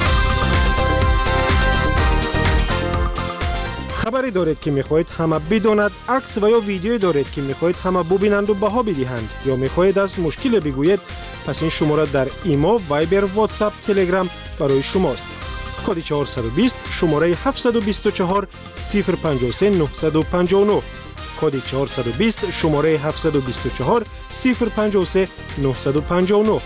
خبری دارید که میخواهید همه بداند، عکس و یا ویدیویی دارید که میخواهید همه ببینند و بها بدهند یا میخواهید از مشکل بگویید، پس این شماره در ایما، وایبر، واتساپ، تلگرام برای شماست. کد 420 شماره 724 053 959 کد 420 شماره 724 053 959.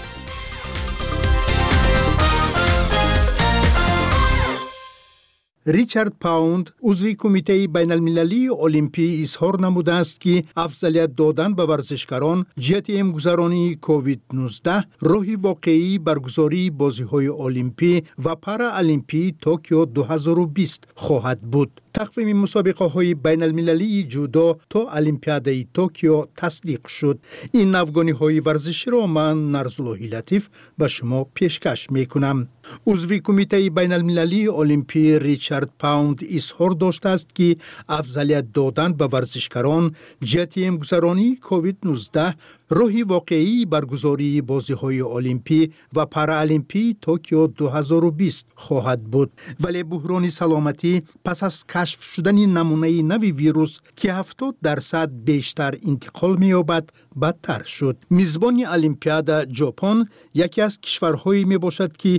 ریچارد پاوند عضو کمیته بین المللی المپی اظهار نموده است که افضلیت دادن به ورزشکاران جهت امگذرانی کووید 19 راهی واقعی برگزاری بازی‌های المپی و پارا المپی توکیو 2020 خواهد بود. تقویم مسابقه‌های بین المللی جودو تا المپیادای توکیو تصدیق شد. این نوگانی‌های ورزشی را من نرزاللهی لطیف به شما پیشکش می‌کنم. عضو کمیته بین المللی المپی ریچارد پاوند اظهار داشته است که افضلیت دادن به ورزشکاران جهت امگذرانی کووید 19 راهی واقعی برگزاری بازی‌های المپی و پارا المپی توکیو 2020 خواهد بود. ولی بحران سلامتی پس از کشف شدن نمونه نوی ویروس که 70% بیشتر انتقال می‌یابد بدتر شد. میزبان المپیاد ژاپن یکی از کشورهایی میباشد که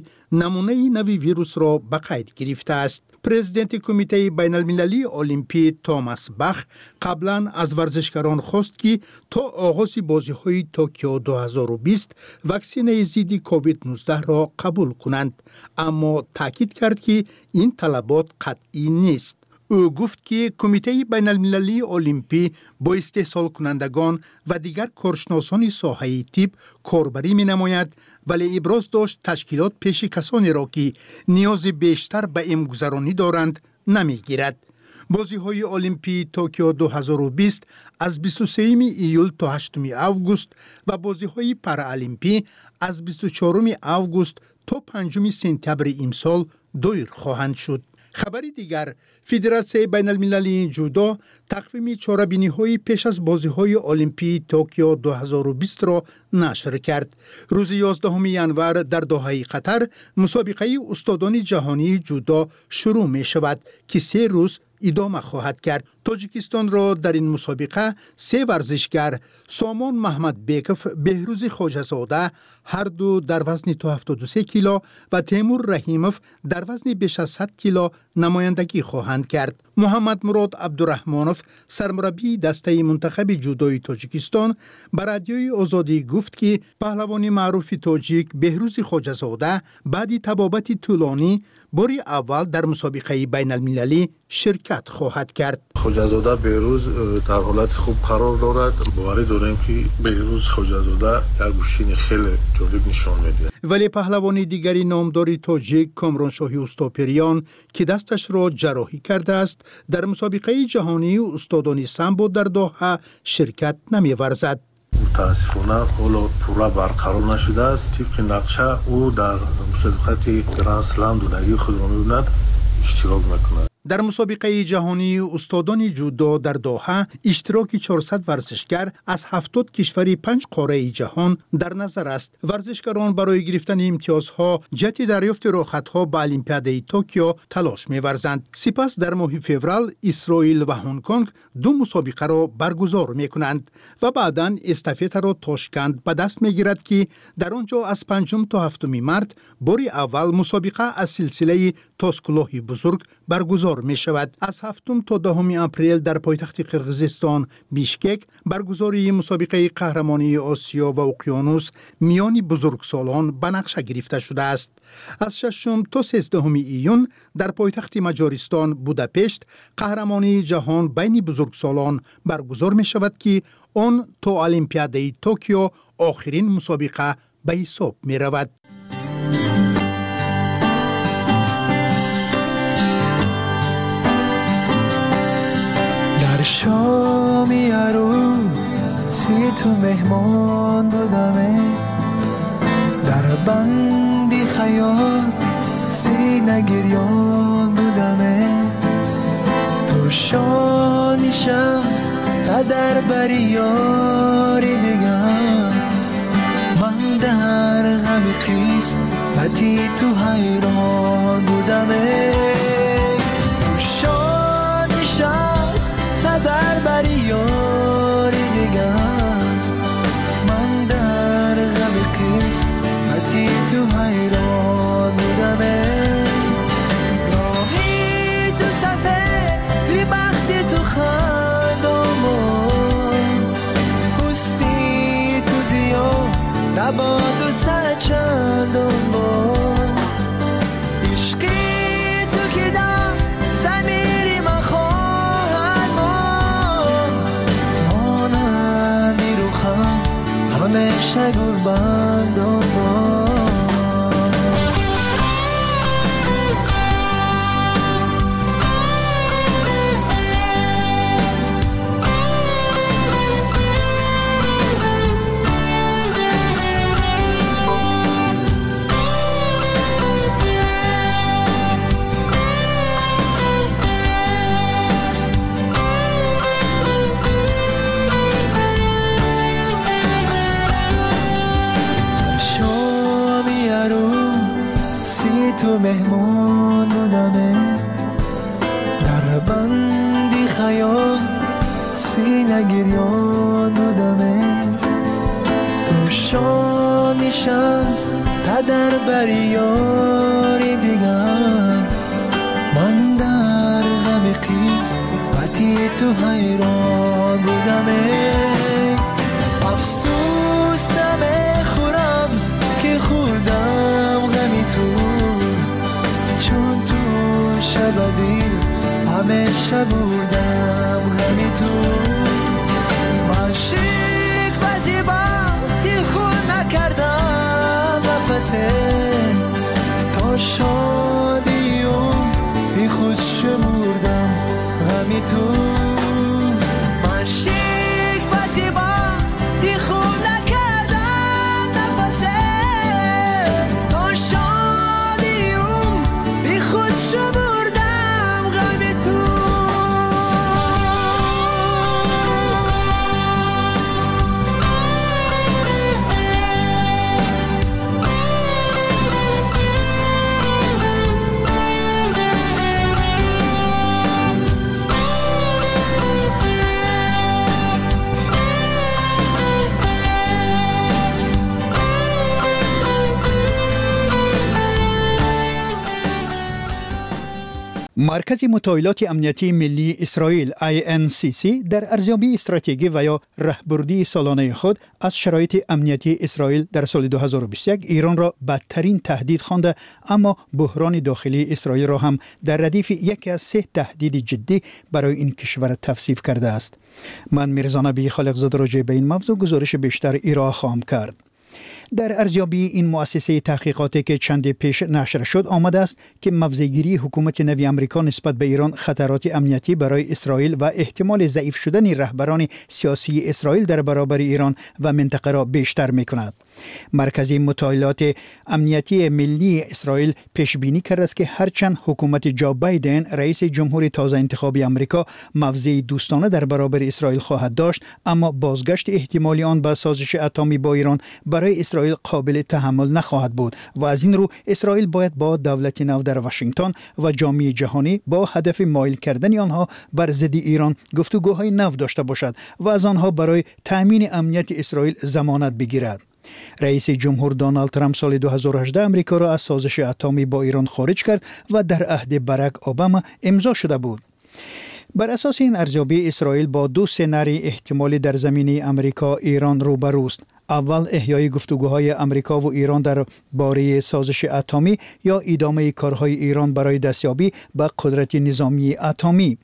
نمونه نوی ویروس را به قید گرفته است. پرزیدنت کمیته بین المللی المپی توماس باخ قبلا از ورزشکاران خواست که تا آغاز بازی‌های توکیو 2020 واکسن ضد کووید 19 را قبول کنند، اما تاکید کرد که این طلبات قطعی نیست. او گفت که کمیته بین المللی المپی با استحصال کنندگان و دیگر کارشناسان ساحه طب کاربری می نماید، ولی ابراز داشت تشکیلات پیش کسانی را که نیاز بیشتر به امگذرانی دارند نمی گیرد. بازی های المپی توکیو 2020 از 23 ایول تا 8 آگوست و بازی های پارالمپی از 24 آگوست تا 5 سپتامبر امسال دایر خواهند شد. خبری دیگر، فدراسیون بین المللی جودو تقویم چاره‌بینی های پیش از بازی های المپی توکیو 2020 را نشر کرد. روز 11 ینور در دوحه قطر مسابقه استادان جهانی جودو شروع می شود که 3 روز ادامه خواهد کرد. تاجیکستان را در این مسابقه 3 ورزشگر سامان محمد بیکف، بهروز خواجه‌زاده هر دو در وزن تا 73 کیلو و تیمور رحیموف در وزن بیش از 100 کیلو نمایندگی خواهند کرد. محمد مراد عبدالرحمانوف سرمربی دسته منتخب جودوی تاجیکستان به رادیوی آزادی گفت که پهلوان معروف تاجیک بهروز خواجه‌زاده بعد تبابت طولانی باری اول در مسابقه بین المللی شرکت خواهد کرد. خواجه‌زاده بهروز در حالت خوب قرار دارد. باوری داریم که بهروز خواجه‌زاده یک گوشین خیلی جالب نشان میده. ولی پهلوان دیگری نامدار تاجیک کامرانشاهی استاپریان که دستش را جراحی کرده است در مسابقه جهانی استادان سامبو در دوحه شرکت نمی‌ورزد. متاسفانه حالا پورا برقرار نشده است. طبق نقشه او در مسابقه گرند اسلم دونگی خود را می‌بیند اشتراک می‌کند. در مسابقه جهانی استادان جودو در دوحه اشتراک 400 ورزشگر از 70 کشور 5 قاره جهان در نظر است. ورزشکاران برای گرفتن امتیازها جهت دریافت رخصت‌ها به المپیاد توکیو تلاش می‌ورزند. سپس در ماه فوریه اسرائیل و هنگ کنگ 2 مسابقه را برگزار می‌کنند و بعداً استافت را تاشکند به دست می‌گیرد که در آنجا از 5 تا 7 مارس باری اول مسابقه از سلسله تاسکلوه بزرگ برگزار می شود. از 7 تا 10 اپریل در پایتخت قرقیزستان بیشکک برگزاری مسابقه قهرمانی آسیا و اقیانوس میان بزرگسالان به نقشه گرفته شده است. از 6 تا 13 ایون در پایتخت مجارستان بوداپشت قهرمانی جهان بین بزرگسالان برگزار می شود که آن تا المپیاد توکیو آخرین مسابقه به حساب می رود. شامی عروسی تو مهمان بودمه، در بندی خیال سینه گریان بودمه، تو شانی شمس قدر بری یاری دیگر، من در غم خیس بتی تو حیران بودمه، تو شانی شمس قدر بری یاری دیگر، من در غم قسمتی تو حیران بودمه، راهی تو صفه بی بختی تو خندامون، پوستی تو زیاد نباد و سر چندان بار، عشقی تو که در زمیری من همیشه قربان دارم. تو مهمان بودمه، در بندی خیال سینه گریان بودمه، تو شانی شمس قدر بر یاری دیگر من در غم قسمتی تو حیران بودم افسوس نمیخورم که خودم غمی تو چون تو شب دل همیشه بودم غمی تو من شک و زیباتی خود نکردم نفسه تا شادیم بی خود شمردم غمی تو من شک و زیباتی خود نکردم نفسه تا شادیم بی خود شمردم غمی تو مرکز مطالعات امنیتی ملی اسرائیل INCC در ارزیابی استراتژی و یا راهبردی سالانه خود از شرایط امنیتی اسرائیل در سال 2021 ایران را بدترین تهدید خوانده، اما بحران داخلی اسرائیل را هم در ردیف یکی از 3 تهدید جدی برای این کشور توصیف کرده است. من میرزا نبی خالقزاده راجع به این موضوع گزارش بیشتر ارائه خواهم کرد. در ارزیابی این مؤسسه تحقیقاتی که چند پیش نشر شد آمده است که موضع‌گیری حکومت نوی آمریکا نسبت به ایران خطرات امنیتی برای اسرائیل و احتمال ضعیف شدن رهبران سیاسی اسرائیل در برابر ایران و منطقه را بیشتر می‌کند. مرکز مطالعات امنیتی ملی اسرائیل پیش بینی کرده است که هرچند حکومت جو بایدن رئیس جمهور تازه انتخابی آمریکا موضع دوستانه در برابر اسرائیل خواهد داشت، اما بازگشت احتمالی آن به سازش اتمی با ایران برای اسرائیل قابل تحمل نخواهد بود و از این رو اسرائیل باید با دولت نو در واشنگتن و جامعه جهانی با هدف مایل کردن آنها بر ضد ایران گفتگوهای نو داشته باشد و از آنها برای تأمین امنیت اسرائیل ضمانت بگیرد. رئیس جمهور دونالد ترامپ سال 2018 امریکا را از سازش اتمی با ایران خارج کرد و در عهد باراک اوباما امضا شده بود. بر اساس این ارزیابی اسرائیل با 2 سناریوی احتمالی در زمینه امریکا ایران روبروست. اول احیای گفتگوهای امریکا و ایران در باره سازش اتمی یا ادامه کارهای ایران برای دستیابی به قدرت نظامی اتمی.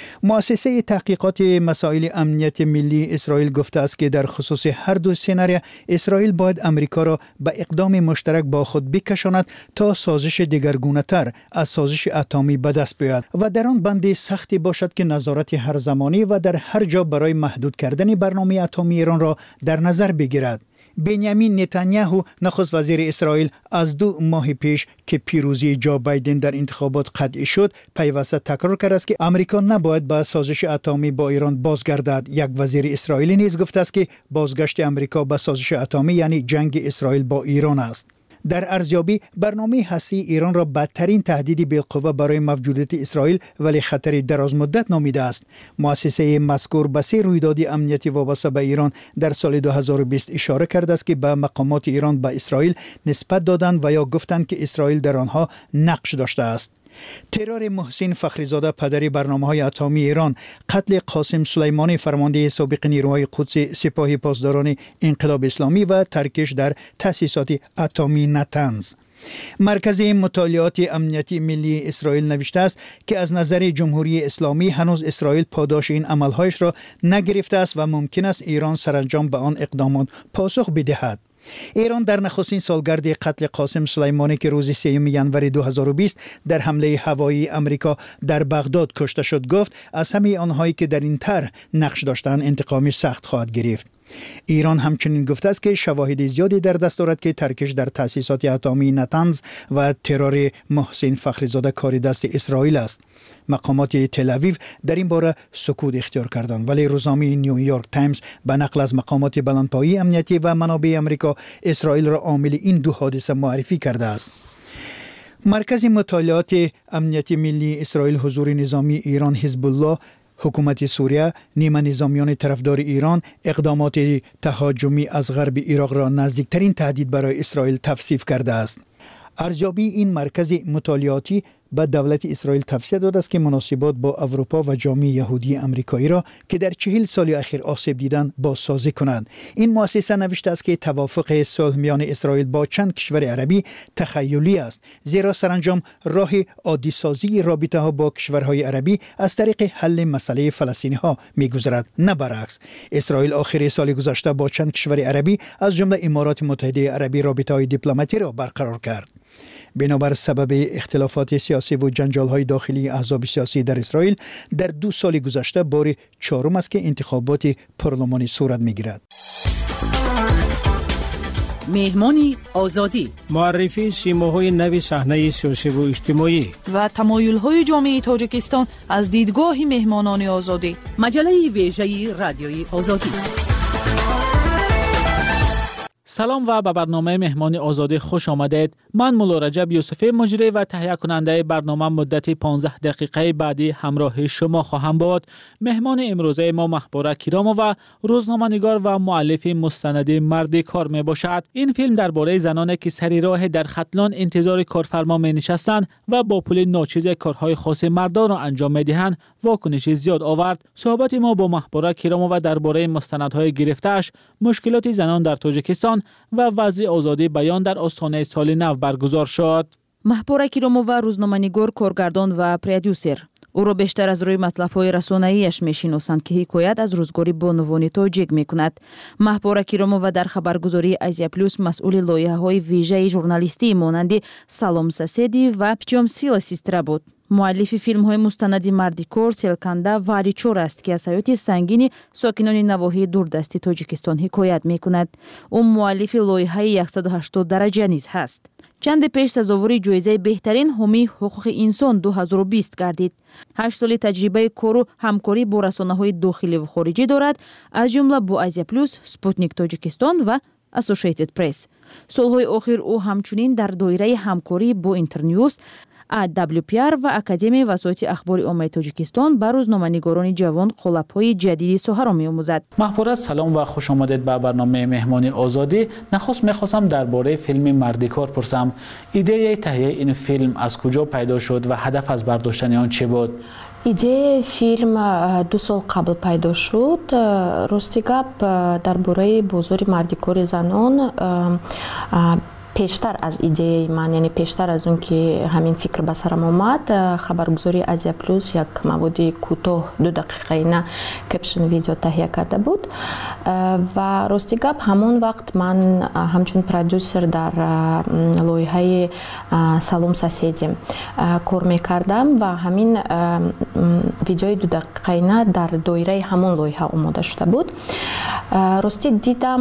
مؤسسه تحقیقات مسائل امنیت ملی اسرائیل گفته است که در خصوص هر 2 سناریو اسرائیل باید امریکا را به اقدام مشترک با خود بکشاند تا سازش دگرگونه‌تر از سازش اتمی به دست بیاید و در آن بند سختی باشد که نظارت هر زمانی و در هر جا برای محدود کردن برنامه اتمی ایران را در نظر بگیرد. بنیامین نتانیاهو نخست وزیر اسرائیل از 2 ماه پیش که پیروزی جو بایدن در انتخابات قطعی شد پیوسته تکرار کرده است که امریکا نباید به سازش اتمی با ایران بازگردد. یک وزیر اسرائیلی نیز گفته است که بازگشت امریکا به سازش اتمی یعنی جنگ اسرائیل با ایران است. در ارزیابی برنامه هستی ایران را بدترین تهدید بالقوه برای موجودیت اسرائیل ولی خطر دراز مدت نامیده است. مؤسسه مذکور به 3 رویداد امنیتی وابسته به ایران در سال 2020 اشاره کرده است که به مقامات ایران به اسرائیل نسبت دادند و یا گفتند که اسرائیل در آنها نقش داشته است. ترور محسن فخریزاده پدر برنامه‌های اتمی ایران، قتل قاسم سلیمانی فرمانده سابق نیروهای قدس سپاه پاسداران انقلاب اسلامی و ترکش در تأسیسات اتمی نتنز. مرکز مطالعات امنیتی ملی اسرائیل نوشته است که از نظر جمهوری اسلامی هنوز اسرائیل پاداش این عملهایش را نگرفته است و ممکن است ایران سرانجام به آن اقدامات پاسخ بدهد. ایران در نخستین سالگرد قتل قاسم سلیمانی که روز 3 ژانویه 2020 در حمله هوایی امریکا در بغداد کشته شد گفت از همه آنهایی که در این طرح نقش داشتند انتقامی سخت خواهد گرفت. ایران همچنین گفته است که شواهد زیادی در دست دارد که ترکش در تأسیسات اتمی نتنز و ترور محسن فخریزاده کار دست اسرائیل است. مقامات تل‌آویو در این باره سکوت اختیار کردند، ولی روزنامه نیویورک تایمز به نقل از مقامات بلندپایه امنیتی و منابع امریکا اسرائیل را عامل این 2 حادثه معرفی کرده است. مرکز مطالعات امنیتی ملی اسرائیل حضور نظامی ایران حزب الله حکومت سوریه نیمه نظامیان طرفدار ایران اقدامات تهاجمی از غرب عراق را نزدیکترین تهدید برای اسرائیل توصیف کرده است. ارزیابی این مرکز مطالعاتی به دولت اسرائیل توصیه داده است که مناسبات با اروپا و جامعه یهودی آمریکایی را که در 40 سال اخیر آسیب دیدند بازسازی کنند. این مؤسسه نوشته است که توافق صلح میان اسرائیل با چند کشور عربی تخیلی است، زیرا سرانجام راه عادی سازی رابطه ها با کشورهای عربی از طریق حل مسئله فلسطینی ها میگذرد، نه برعکس. اسرائیل آخر سال گذشته با چند کشور عربی از جمله امارات متحده عربی رابطه های دیپلماتی را برقرار کرد. بنابر سبب اختلافات سیاسی و جنجال‌های داخلی احزاب سیاسی در اسرائیل در 2 سال گذشته بار 4 است که انتخابات پارلمانی صورت می‌گیرد. مهمانی آزادی، معرفی سیماهای نو صحنه سیاسی و اجتماعی و تمایل‌های جامعه تاجیکستان از دیدگاه مهمانان آزادی. مجله ویژه رادیوی آزادی. سلام و به برنامه مهمان آزادی خوش آمدید. من مولا رجب یوسفی مجری و تهیه کننده برنامه مدت 15 دقیقه بعدی همراه شما خواهم بود. مهمان امروزه ما محبوره کیرامو و روزنامه‌نگار و مؤلف مستند مرد کار می باشد. این فیلم درباره زنانی که سری راه در ختلان انتظار کارفرما می نشستند و با پول ناچیز کارهای خاص مردان را انجام می دهند واکنش زیاد آورد. صحبت ما با محبوره کیرامو و درباره مستندهای گرفته‌اش، مشکلات زنان در تاجیکستان و وضع آزادی بیان در آستانه سال نو برگزار شد. محبوره کیرامو و روزنامه‌نگار، کارگردان و پرودیوسر. او را بیشتر از روی مطلب‌های رسانه‌ایش می‌شناسند که حکایت از روزگاری بانوان تاجیک می‌کند. محبوره کیرامو و در خبرگزاری آزیا پلوس مسئول لایحه‌های ویژه ژورنالیستی مانند سالوم ساسیدی و پیجام سیلا سیسترا بود. مؤلف فیلم‌های مستند مردیکور، سلکنده و علیچور است که از حیات سنگین ساکنان نواحی دوردست تاجیکستان حکایت می‌کند. او مؤلف لایحه 180 درجه نیز هست. چند پیش سزاوار جایزه بهترین حامی حقوق انسان 2020 گردید. 8 سال تجربه کار و همکاری با رسانه‌های داخلی و خارجی دارد، از جمله با آزیا پلوس، سپوتنیک تاجیکستان و اسوسییتد پرس. سالهای آخر او همچنین در دایره همکاری با اینترنیوز، AWPR و اکادمی وسایط اخبار عامه تاجیکستان بر روزنامه‌نگاران جوان قالب‌های جدیدی ساحه را می‌آموزد. محبوره سلام و خوش آمدید به برنامه مهمانی آزادی. نخست می‌خواستم درباره فیلم مردیکار پرسم. ایده تهیه این فیلم از کجا پیدا شد و هدف از برداشتن آن چه بود؟ ایده فیلم 2 سال قبل پیدا شد. راستی گپ درباره بازار مردیکار زنان پیشتر از ایده من، یعنی پیشتر از اون که همین فکر به سرم آمد، خبرگزاری آزیا پلوس یک مواد کوتاه 2 دقیقه نه کپشن ویدیو تهیه کرده بود و راستی گپ همون وقت من همچون پرودیوسر در لایحه سالوم ساسیدی کار میکردم و همین ویدیوی 2 دقیقه نه در دایره همون لایحه آماده شده بود. راستی دیدم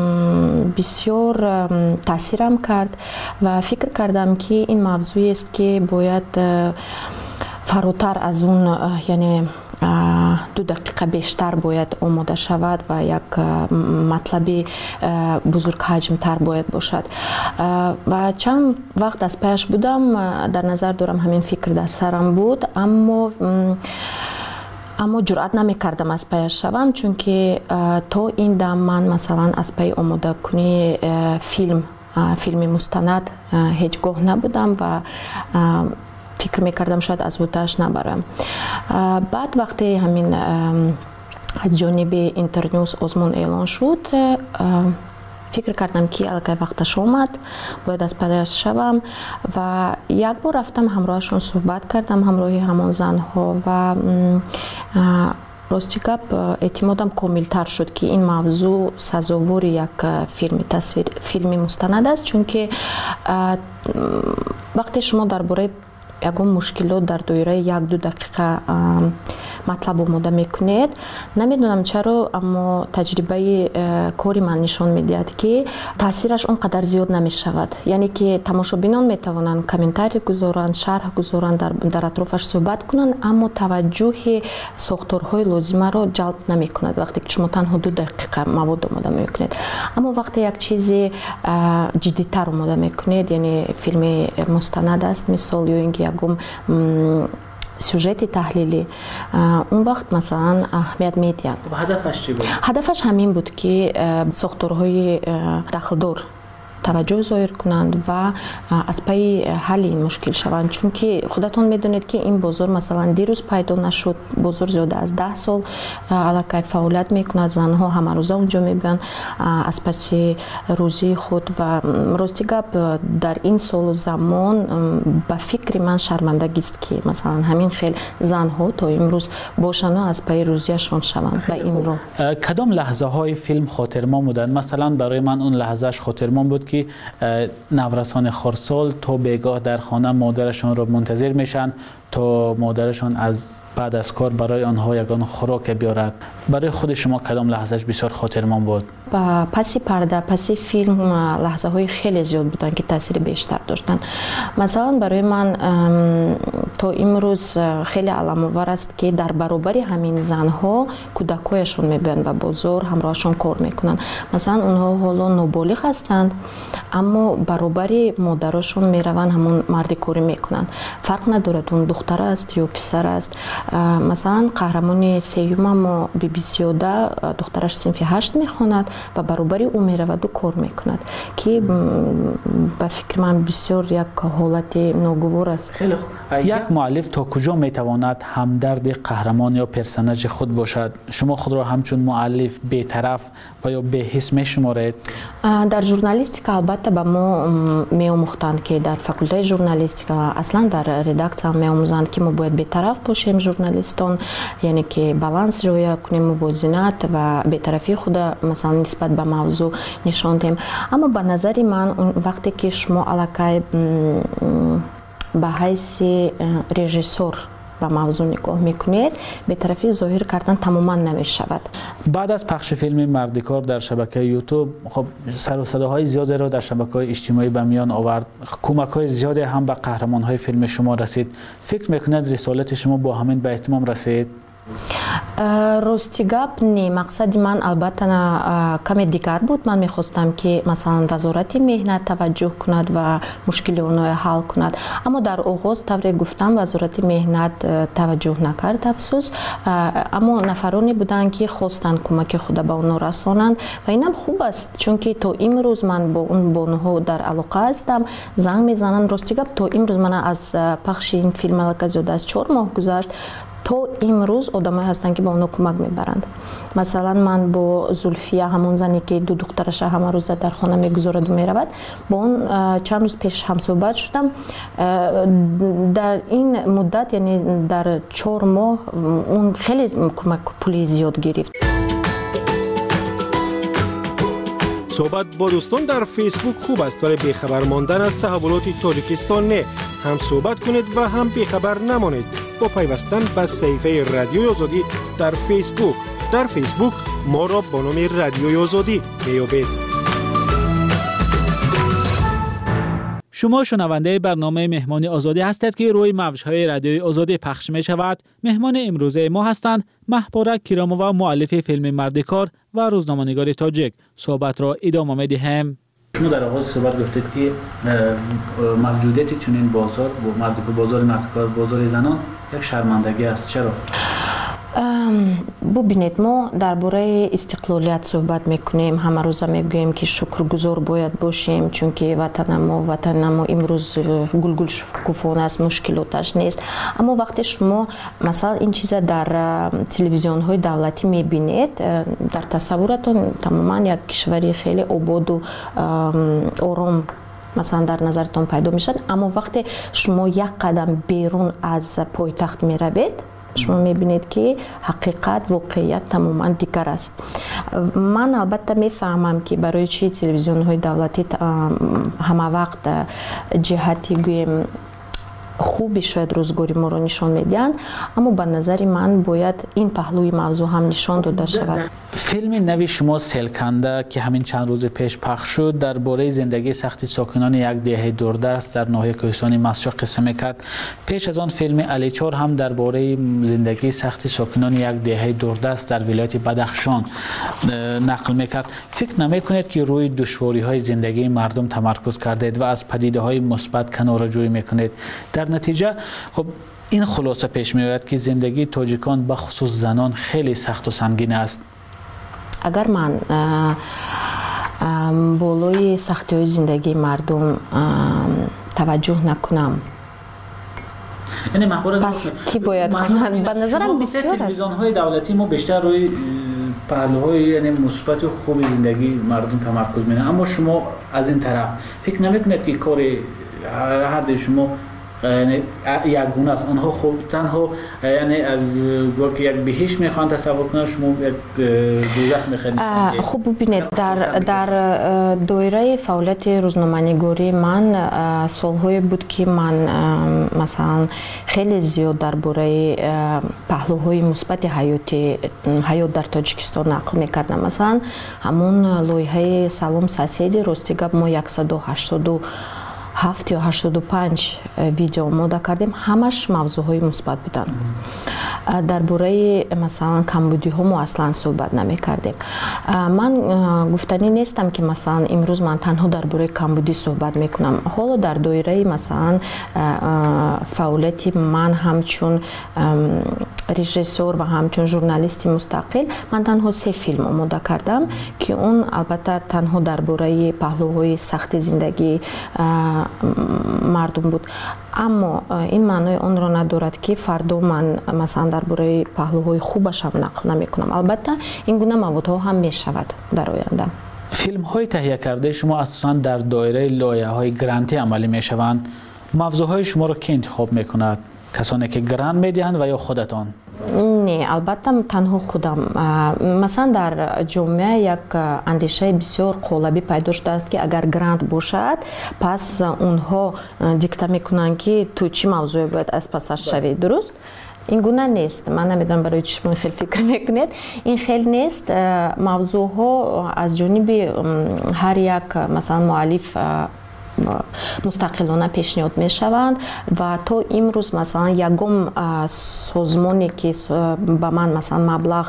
بسیار تاثیرم کرد و فکر کردم که این موضوعی است که باید فراتر از اون، یعنی 2 دقیقه بیشتر باید آماده شود و یک مطلبی بزرگ حجم تر باید باشد و چند وقت از پیش بودم در نظر دارم همین فکر در سرم بود، اما جرأت نمی کردم از پیش شوم، چون که تا این دم من مثلا از پی آماده کنی فیلم مستند هیچگاه نبودم و فکر میکردم شاید از بودش نبرم. بعد وقتی همین از جانب اینترنیوز آزمون اعلان شد، فکر کردم که الگه وقتش آمد باید از پیش شوم و یک بار رفتم همراهشون صحبت کردم، همراه همان زنها و راستی گپ اعتمادم کاملتر شد که این موضوع سزاوار یک فیلم مستند است، چون که وقتی شما درباره یگان مشکلات در دایره 1-2 دقیقه مطلب آماده میکنید، نمیدونم چرا اما تجربه کاری من نشان میدهد که تاثیرش اونقدر زیاد نمیشود. یعنی که تماشابینان میتوانند کامنتاری گذارند، شرح گذارند، در اطرافش صحبت کنند، اما توجه ساختارهای لازمه را جلب نمیکند وقتی که شما تنها 2 دقیقه مواد آماده میکنید. اما وقتی یک چیز جدی‌تر آماده میکنید، یعنی فیلم مستند است مثال، یا اینکه یگم سوژت تحلیلی اون وقت مثلا اهمیت میدیم. هدفش چی بود؟ هدفش همین بود که ساختارهای داخلدار توجه ظاهر کنند و از پی حل این مشکل شوند، چون که خودتون میدونید که این بازار مثلا دیروز پیدا نشد. بازار زیاده از 10 سال علاقه فعالیت میکند، زنها همه روزه اونجا میبین از پس روزی خود و راستی گپ در این سال و زمان به فکر من شرمندگی است که مثلا همین خیلی زنها تا امروز باشن از پی روزیشون شوند و این رو. کدام لحظه های فیلم خاطرمان بودن؟ مثلا برای من اون لحظهش خاطرمان بود که نورسان خردسال تا بیگاه در خانه مادرشان را منتظر میشن تا مادرشان از بعد از کار برای آنها یگان خوراک بیارد. برای خود شما کدام لحظهش بسیار خاطرمان بود؟ پسی پرده، پسی فیلم لحظه های خیلی زیاد بودن که تاثیر بیشتر داشتن. مثلا برای من تا امروز خیلی علام‌آور است که در برابر همین زنها کودکایشون میبینن و بازار همراهشون کار میکنن. مثلا اونها حالا نابالغ هستند اما برابر مادرشون میرون همون مردی کاری میکنن. فرق ندارد اون دختر است یا پسر است. مثلا قهرمان سیوم ما بیبی زیاده دخترش صنف 8 میخواند و برابر او میرود و کار میکند که به فکر من بسیار یک حالت ناگوار است. خیلی خوب. یک مؤلف تا کجا میتواند همدرد قهرمان یا پرسنج خود باشد؟ شما خود را همچون مؤلف بی‌طرف و یا بی‌حس میشمارید؟ در ژورنالیستیک البته به ما میآموختند که در فاکولته ژورنالیستیک اصلا در رداکتور میآموزند که ما باید بی‌طرف باشیم ژورنالیستان، یعنی که بالانس رعایت کنیم، موازنت و بی‌طرفی خود مثلا نسبت به موضوع نشان دهیم. اما به نظر من وقتی که شما علاقه به حیث رژیسور به موضوع نگاه میکنید بی‌طرفی ظاهر کردن تماما نمیشود. بعد از پخش فیلم مردکار در شبکه یوتیوب خب سر و صداهای زیادی را در شبکه‌های اجتماعی به میان آورد. کمک‌های زیادی هم به قهرمان‌های فیلم شما رسید. فکر میکنید رسالت شما با همین به اتمام رسید؟ راستی گپ نی. مقصد من البته کمی دیگر بود. من میخواستم که مثلا وزارت مهنت توجه کند و مشکل اونها حل کند، اما در آغاز طوری گفتم وزارت مهنت توجه نکرد افسوس. اما نفرانی بودن که خواستن کمک خود به اونها رسانند و اینم خوب است، چون که تا امروز من با اون بانوها در علاقه هستم، زنگ میزنن. راستی گپ تا امروز من از پخش این فیلم علاقه زیاده از 4 ماه گذشت تا امروز آدمایی هستن که با اونها کمک میبرند. مثلا من با زلفیه همون زنی که 2 دخترش همه روز در خانه میگذارد و میرود، با اون چند روز پیش هم صحبت شدم. در این مدت یعنی در 4 ماه اون خیلی کمک پولی زیاد گرفت. صحبت با دوستان در فیسبوک خوب است ولی بیخبر ماندن از تحولات تاجیکستان نه. هم صحبت کنید و هم بیخبر نمانید با پیوستن به صفحه رادیوی آزادی در فیسبوک. در فیسبوک ما را با نام رادیوی آزادی میابید. شما شنونده برنامه مهمان آزادی هستید که روی موج‌های رادیوی آزادی پخش می شود. مهمان امروزه ما هستند محبورک کیرامووا، مؤلف فیلم مردکار و روزنامه‌نگار تاجیک. صحبت را ادامه می‌دهیم. شما در آغاز صحبت گفتید که موجودیت چنین بازار بازار مردکار، بازار زنان یک شرمندگی است. چرا؟ ببینید ما درباره استقلالیت صحبت میکنیم، همه روزه میگوییم که شکرگزار باید باشیم چون که وطن ما امروز گلگل شکوفانه است، مشکلاتش نیست. اما وقتی شما مثلا این چیزا در تلویزیون های دولتی میبینید، در تصورتون تماما یک کشوری خیلی آباد و آرام مثلا در نظرتون پیدا میشد. اما وقتی شما یک قدم بیرون از پایتخت میروید شما میبینید که حقیقت واقعیت تماما دیگر است. من البته میفهمم که برای چی تلویزیون های دولتی همه وقت جهتی گویم خوبی شاید روزگاری ما رو نشان میدن، اما به نظر من باید این پهلوی موضوع هم نشان داده شود. فیلم نوی شما سیلکنده که همین چند روز پیش پخش شد درباره زندگی سخت ساکنان یک دهه دوردست در ناحیه کوهستان مسجد قصه میکرد. پیش از آن فیلم علیچار هم درباره زندگی سخت ساکنان یک دهه دوردست در ولایت بدخشان نقل میکرد. فکر نمیکنید که روی دشواری های زندگی مردم تمرکز کردید و از پدیده های مثبت کناره‌جویی میکنید؟ در نتیجه خب این خلاصه پیش می آید که زندگی تاجیکان به خصوص زنان خیلی سخت و سنگین است. اگر من بالای سختی های زندگی مردم توجه نکنم یعنی پس کی باید کنند؟ به نظرم بسیار است. تلویزیون های دولتی ما بیشتر روی پهلوهای یعنی مثبت و خوب زندگی مردم تمرکز می‌کنند، اما شما از این طرف فکر نمی‌کنید که کار هر دو شما یعنی یک گونه است؟ آنها خوب تنها یعنی از یک بهشت میخوان تصور کنن، شما یک دوزخ میخواین. خوب ببینید در دایره فعالیت روزنامه‌نگاری من سال‌های بود که من مثلا خیلی زیاد درباره پهلوهای مثبت حیات در تاجیکستان نقل میکردم. مثلا همون لایحه سلام ساسیدی راستی گپ ما 187 یا 85 ویدیو آماده کردیم، همش موضوعهای مثبت بودن. درباره مثلا کمبودی ها ما اصلا صحبت نمی کردیم. من گفتنی نیستم که مثلا امروز من تنها درباره کمبودی صحبت می کنم. حالا در دایره مثلا فعالیت من همچون رژیسور و همچون ژورنالیستی مستقل من تنها 3 فیلم آماده کردم که اون البته تنها درباره پهلوهای سخت زندگی مردم بود، اما این معنای آن را ندارد که فردا من مثلا درباره پهلوهای خوبش هم نقل نمی کنم. البته این گونه موضوع هم می شود در آینده. فیلم های تهیه کرده شما اساساً در دایره لایحه های گرانتی عملی می شوند. موضوع های شما را کی انتخاب می کند؟ کسانی که گرانت می دهند و یا خودتان؟ نه، البته تنها خودم. مثلا در جامعه یک اندیشه بسیار قالبی پیدا شده است که اگر گرانت باشد پس اونها دیکته میکنند که تو چی موضوع باید از پسش شوی. درست؟ این گونه نیست. من نمیدونم برای چی شما خیلی فکر میکنید. این خیلی نیست. موضوع ها از جانب هر یک مثلا مؤلف مستقلانه پیشنهاد می شوند و تا امروز مثلا یگم سازمانی که به من مثلا مبلغ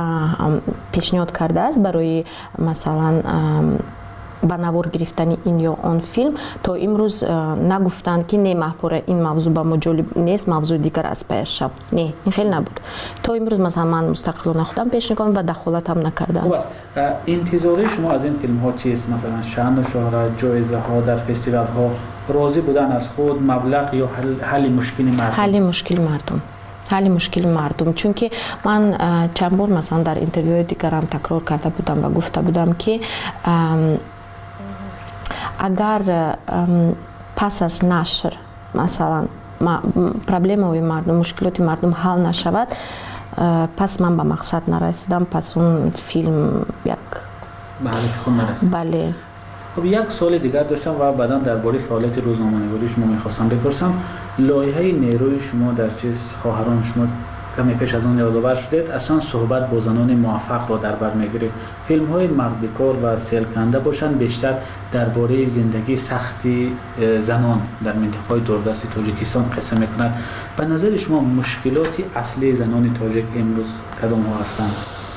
پیشنهاد کرده است برای مثلا به نوار گرفتن این یا آن فیلم، تا امروز نگفتند که نه محپوره این موضوع به ما جالب نیست، موضوع دیگر از پیش شد. نه، این خیلی نبود. تا امروز مثلا من مستقلانه خودم پیش نکنم و دخالت هم نکردم. خوب است. انتظاری شما از این فیلم ها چیست؟ مثلا شأن و شهرت، جایزه ها در فستیوال ها، راضی بودن از خود، مبلغ یا حل مشکل مردم؟ حل مشکل مردم. چون که من چند بار مثلا در اینترویوهای دیگرم تکرار کرده بودم و گفته بودم که اگر پس از نشر مثلا پرابلم های مردم، مشکلات مردم حل نشود، پس من به مقصد نرسیدم، پس اون فیلم یک به هدف خود نرسید. بله. خب یک سوال دیگر داشتم و بعدا درباره فعالیت روزنامه‌نگاری شما می‌خواستم بپرسم. لایحه نیروی شما در چیز خواهران شما کمی پیش از آن یادآور شدید، اصلا صحبت با زنان موفق را در بر می‌گیرید. فیلم‌های مردکار و سیلکنده باشند بیشتر درباره زندگی سختی زنان در منطقه‌های دوردست تاجیکستان قصه می‌کند. به نظر شما مشکلات اصلی زنان تاجیک امروز کدام‌ها هستند؟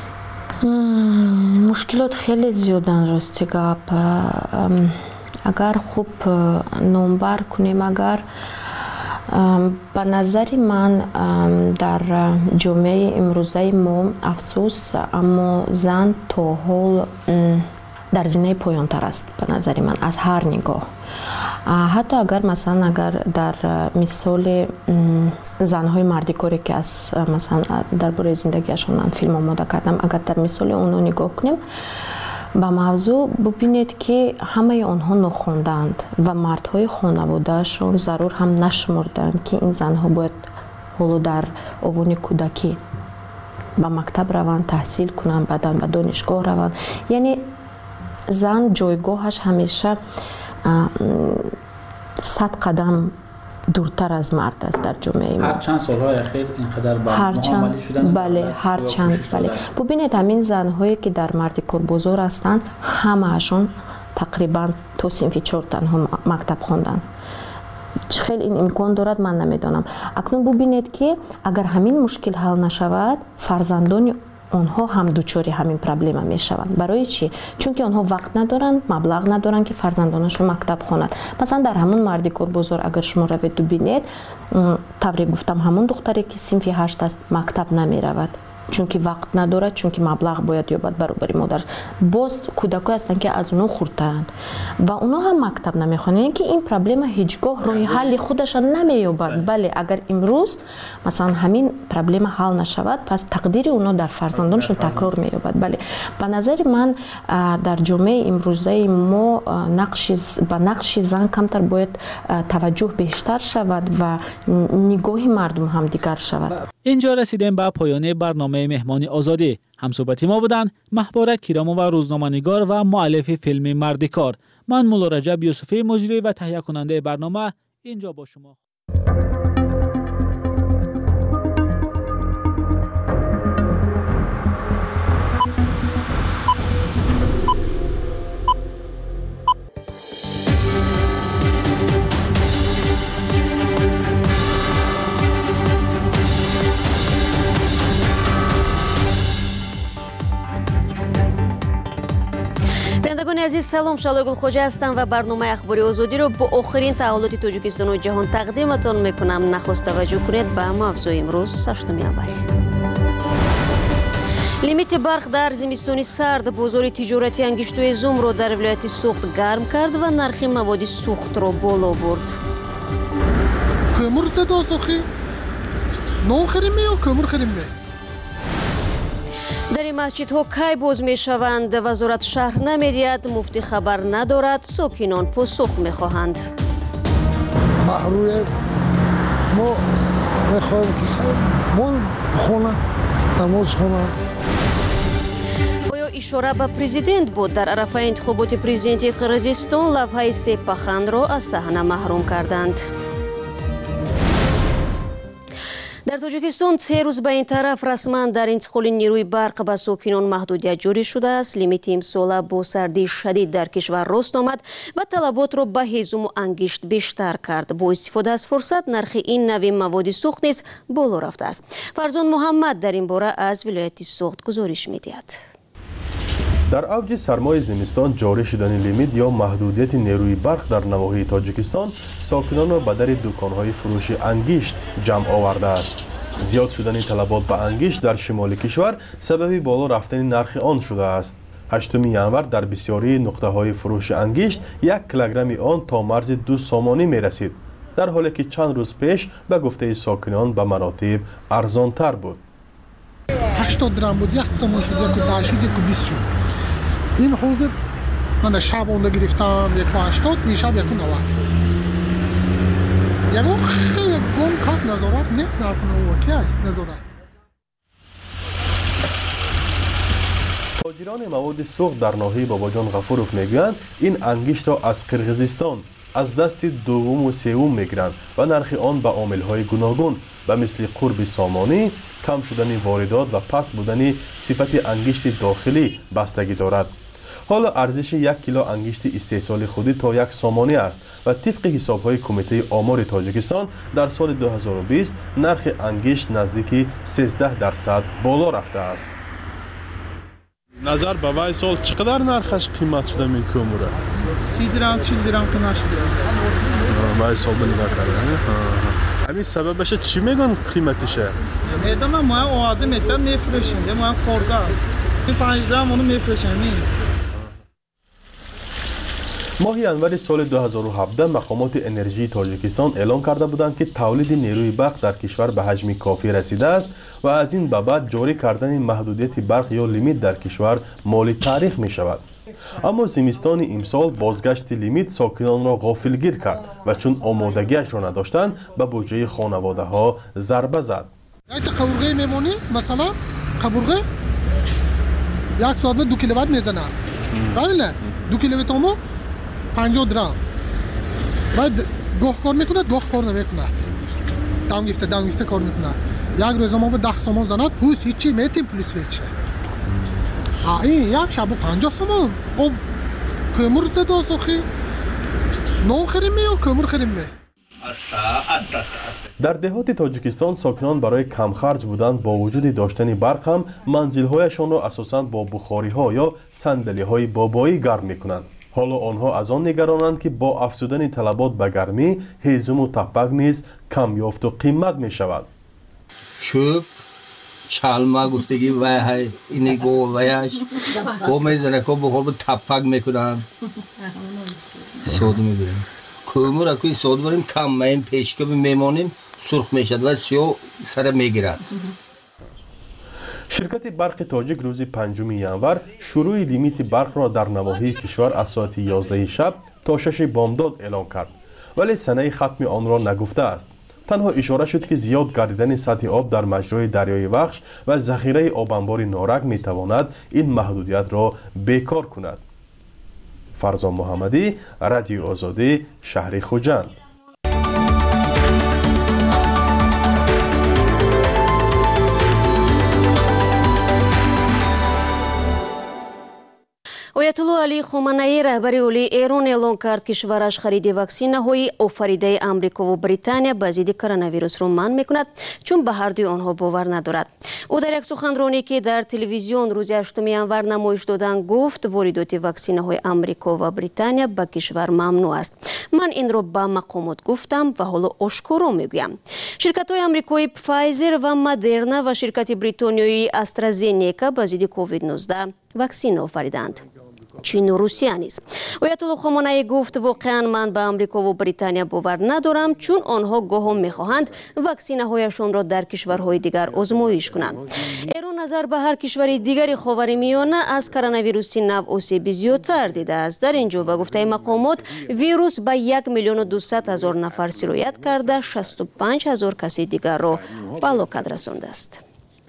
مشکلات خیلی زیادن راستی گپ. اگر خوب نمبر کنیم، اگر به نظر من در جامعه امروزه ما افسوس، اما زن تا حال در زینه پایان تر است به نظر من از هر نگاه. حتی اگر در مثال زنهای مردکاری که از مثلا درباره زندگیشون من فیلم آماده کردم، اگر در مثال اونها نگاه کنیم به موضوع، ببینید که همه آنها نخوندند و مردهای خانوادهشون ضرور هم نشمردند که این زنها باید حالا در اوان کودکی به مکتب روند، تحصیل کنند، بعداً به دانشگاه روند. یعنی زن جایگاهش همیشه 100 قدم دورتر از مرد است در جامعه ما. هر چند سالهای اخیر اینقدر معامله شدن. بله، هر چند. بله. ببینید همین زنهایی که در مردکار بازار هستند، همه‌شون تقریبا تا صنف 4 تنها مکتب خواندن. خیلی این امکان دارد من نمیدانم. اکنون ببینید که اگر همین مشکل حل نشود، فرزندان آنها هم دوچاری همین پرابلم میشوند. برای چی؟ چون که آنها وقت ندارن، مبلغ ندارن که فرزندانشون مکتب خوانند. مثلا در همون مردی کار بازار اگر شما روید و ببینید، طوری گفتم همون دختری که صنف 8 است مکتب نمیرود، چون که وقت ندارد، چون که مبلغ باید یابد برابر مادر. باز کودکان هستن که از اونها خردترند و اونها هم مکتب نمیخوانند. یعنی که این پرابلم هیچگاه راه حل خودش نمییابد. بله اگر امروز مثلا همین پرابلم حل نشود، پس تقدیر اونها در فرزندانشون تکرار مییابد. بله به نظر من در جامعه امروزه ما به نقش زن کمتر باید توجه بیشتر شود و نگاه مردم هم دیگر شود. اینجا رسیدیم به پایان برنامه مهمانی آزادی. همصحبت ما بودن محبوره کیرامووا، روزنامه‌نگار و مؤلف فیلم مردکار. من مولا رجب یوسفی مجری و تهیه کننده برنامه اینجا با شما. بینندگان عزیز سلام، شالای گلخوجه هستم و برنامه اخباری آزادی رو با آخرین تحولات تاجیکستان و جهان تقدیمتان میکنم. نخست توجه کنید به موضوع امروز 8 январ. لیمیت برق در زمستان سرد بازار تجارتی انگشتوی زوم رو در ولایت سوخت گرم کرد و نرخ مواد سوخت رو بالا برد. kömür zeda soxi non xirimi yo kömür xirimi. در این مسجدها کی باز می شوند؟ وزارت شهر نمیدید، مفتی خبر ندارد، ساکنان پاسخ می خواهند. محروی ما می خواهیم که بون خونه نماز خونه. آیا اشاره به پرزیدنت بود؟ در عرفه انتخابات پرزیدنتی قرقیزستان لوحه سپهخند را از صحنه محروم کردند. در تاجیکستان 3 روز به این طرف رسما در انتقال نیروی برق به ساکنان محدودیت جاری شده است. لیمیت امسال با سردی شدید در کشور راست آمد و طلبات را به هیزم و انگشت بیشتر کرد. با استفاده از فرصت نرخ این نوع مواد سوخت نیز بالا رفته است. فرزان محمد در این باره از ولایت سوخت گزارش می‌دهد. در اوج سرمای زمستان جاری شدن لیمیت یا محدودیت نیروی برق در نواحی تاجیکستان ساکنان را به در دکان‌های فروش انگشت جمع آورده است. زیاد شدن طلبات به انگشت در شمال کشور سبب بالا رفتن نرخ آن شده است. 8 январ در بسیاری نقطه‌های فروش انگشت 1 کیلوگرم آن تا مرز 2 سامانی می‌رسید، در حالی که چند روز پیش به گفته ساکنان به مراتب ارزان‌تر بود. 80 درهم بود، 1 سامان شد، 1 10 شد، 1 20 شد. این حاضر من شب اون گرفتم 180، این شب 190. یعنی خیلی گم کس نظارت نیست نکنه و کی نظارت. تاجران مواد سوخت در ناحیه باباجان غفوروف میگویند این انگشت را از قرقیزستان از دست دوم و سوم میگیرند و نرخ آن به عامل‌های گوناگون به مثل قرب سامانی، کم شدن واردات و پست بودن صفت انگشت داخلی بستگی دارد. حالا ارزش 1 کیلو انگشت استحصال خودی تا 1 سامانی است و طبق حساب‌های کمیته آمار تاجیکستان در سال 2020 نرخ انگشت نزدیک 13% بالا رفته است. نظر به وای سال چقدر نرخش قیمت شده این کومره؟ 30 درهم 40 درهم قیمت شده. وای سال نگاه کردن. همین سببش چی میگن قیمتشه؟ میدونم ما آوازه میتونم میفروشیم، ما کارگاه 5 درهم اونو میفروشیم. ماه январи سال 2017 مقامات انرژی تاجیکستان اعلام کرده بودند که تولید نیروی برق در کشور به حجم کافی رسیده است و از این به بعد جاری کردن محدودیت برق یا لیمیت در کشور مال تاریخ می شود. اما زمستان امسال بازگشت لیمیت ساکنان را غافلگیر کرد و چون آمادگیش را نداشتند به بودجه خانواده ها ضربه زد. یک قبرغه میمونی مثلا قبرغه 1 ساعت 2 کیلووات میزنه. بله 2 کیلووات ما 50 درهم. بعد گاه کار میکنه، گاه کار نمیکنه. دام گفته کار میکنه. یک روز ما به 10 سامان زند، پوس هیچی میتیم پلیس هیچی. این یک شب 50 سامان. خب kömür زده سوخی. نون خریم یا kömür خریم می؟ از در دهات تاجیکستان ساکنان برای کمخرج بودن با وجود داشتن برق هم منزل‌هایشان را اساساً با بخاری‌ها یا صندلی‌های بابایی گرم می‌کنند. حالا آنها از آن نگرانند که با افزودن طلبات به گرمی هیزم و تپک نیز کم یافت و قیمت می‌شود. چوب چالما گفتگی وای اینی گو وایش گو میزنه کو بخور تپک میکنن سود میبریم کومو را کوی سود بریم کم ماین پیشکه میمونیم سرخ میشد و سیاه سر میگیرد. شرکت برق تاجیک روز 5 ینور شروع لیمیت برق را در نواحی کشور از ساعت 11 شب تا 6 بامداد اعلام کرد، ولی سنه ختم آن را نگفته است. تنها اشاره شد که زیاد گردیدن سطح آب در مجرای دریای وخش و ذخیره آب انبار نارک می تواند این محدودیت را بیکار کند. فرزان محمدی، رادیو آزادی، شهر خوجند. оятулло Али Хоманаи раҳбари олии Эрон эълон кард кишвараш хариди ваксинаҳои офаридаи Амрикову Британия ба зидди коронавирусро манъ мекунад, чун ба ҳардуи онҳо бовар надорад. ӯ дар як суханронӣ ки дар телевизион рӯзи 8 январ намоиш додан гуфт воридоти ваксинаҳои Амрико ва Британия ба кишвар мамнӯъ аст. ман инро ба мақомот гуфтам ва ҳоло ошкоро мегӯям. ширкатҳои амрикои Pfizer ва Moderna ва ширкати бритониёи AstraZeneca ба зидди COVID-19 ваксина офариданд. چین و روسیه نیز. آیت‌الله خامنه‌ای گفت واقعا من به آمریکا و بریتانیا باور ندارم، چون آنها گاهی می‌خواهند واکسین‌هایشان را در کشورهای دیگر آزمایش کنند. ایران نظر به هر کشور دیگری خاورمیانه از کرونا نو آسیب زیادتر دیده است. در اینجا به گفته مقامات ویروس به 1,200,000 نفر سرایت کرده 65,000 کس دیگر را به هلاکت رسانده است.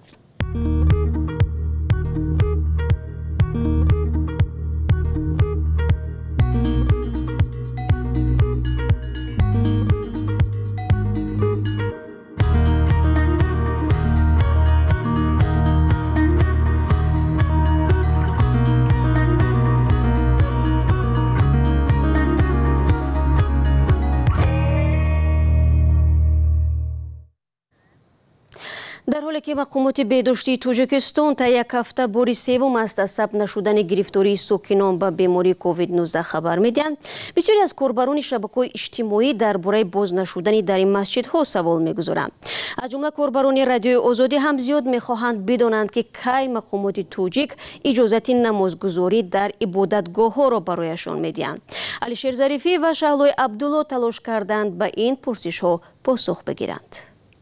در حالی که مقامات بهداشتی تاجیکستان تا یک هفته بار سوم است از ثبت نشدن گرفتاری ساکنان به بیماری کووید 19 خبر میدهند، بسیاری از کاربران شبکه‌های اجتماعی درباره باز نشدن در این مسجدها سوال میگذارند. از جمله کاربران رادیو آزادی هم زیاد میخواهند بدانند که کی مقامات تاجیک اجازه نمازگزاری در عبادتگاه‌ها را برایشان میدهند. علیشیر ظریفی و شهلای عبدالله تلاش کردند به این پرسش‌ها پاسخ بگیرند.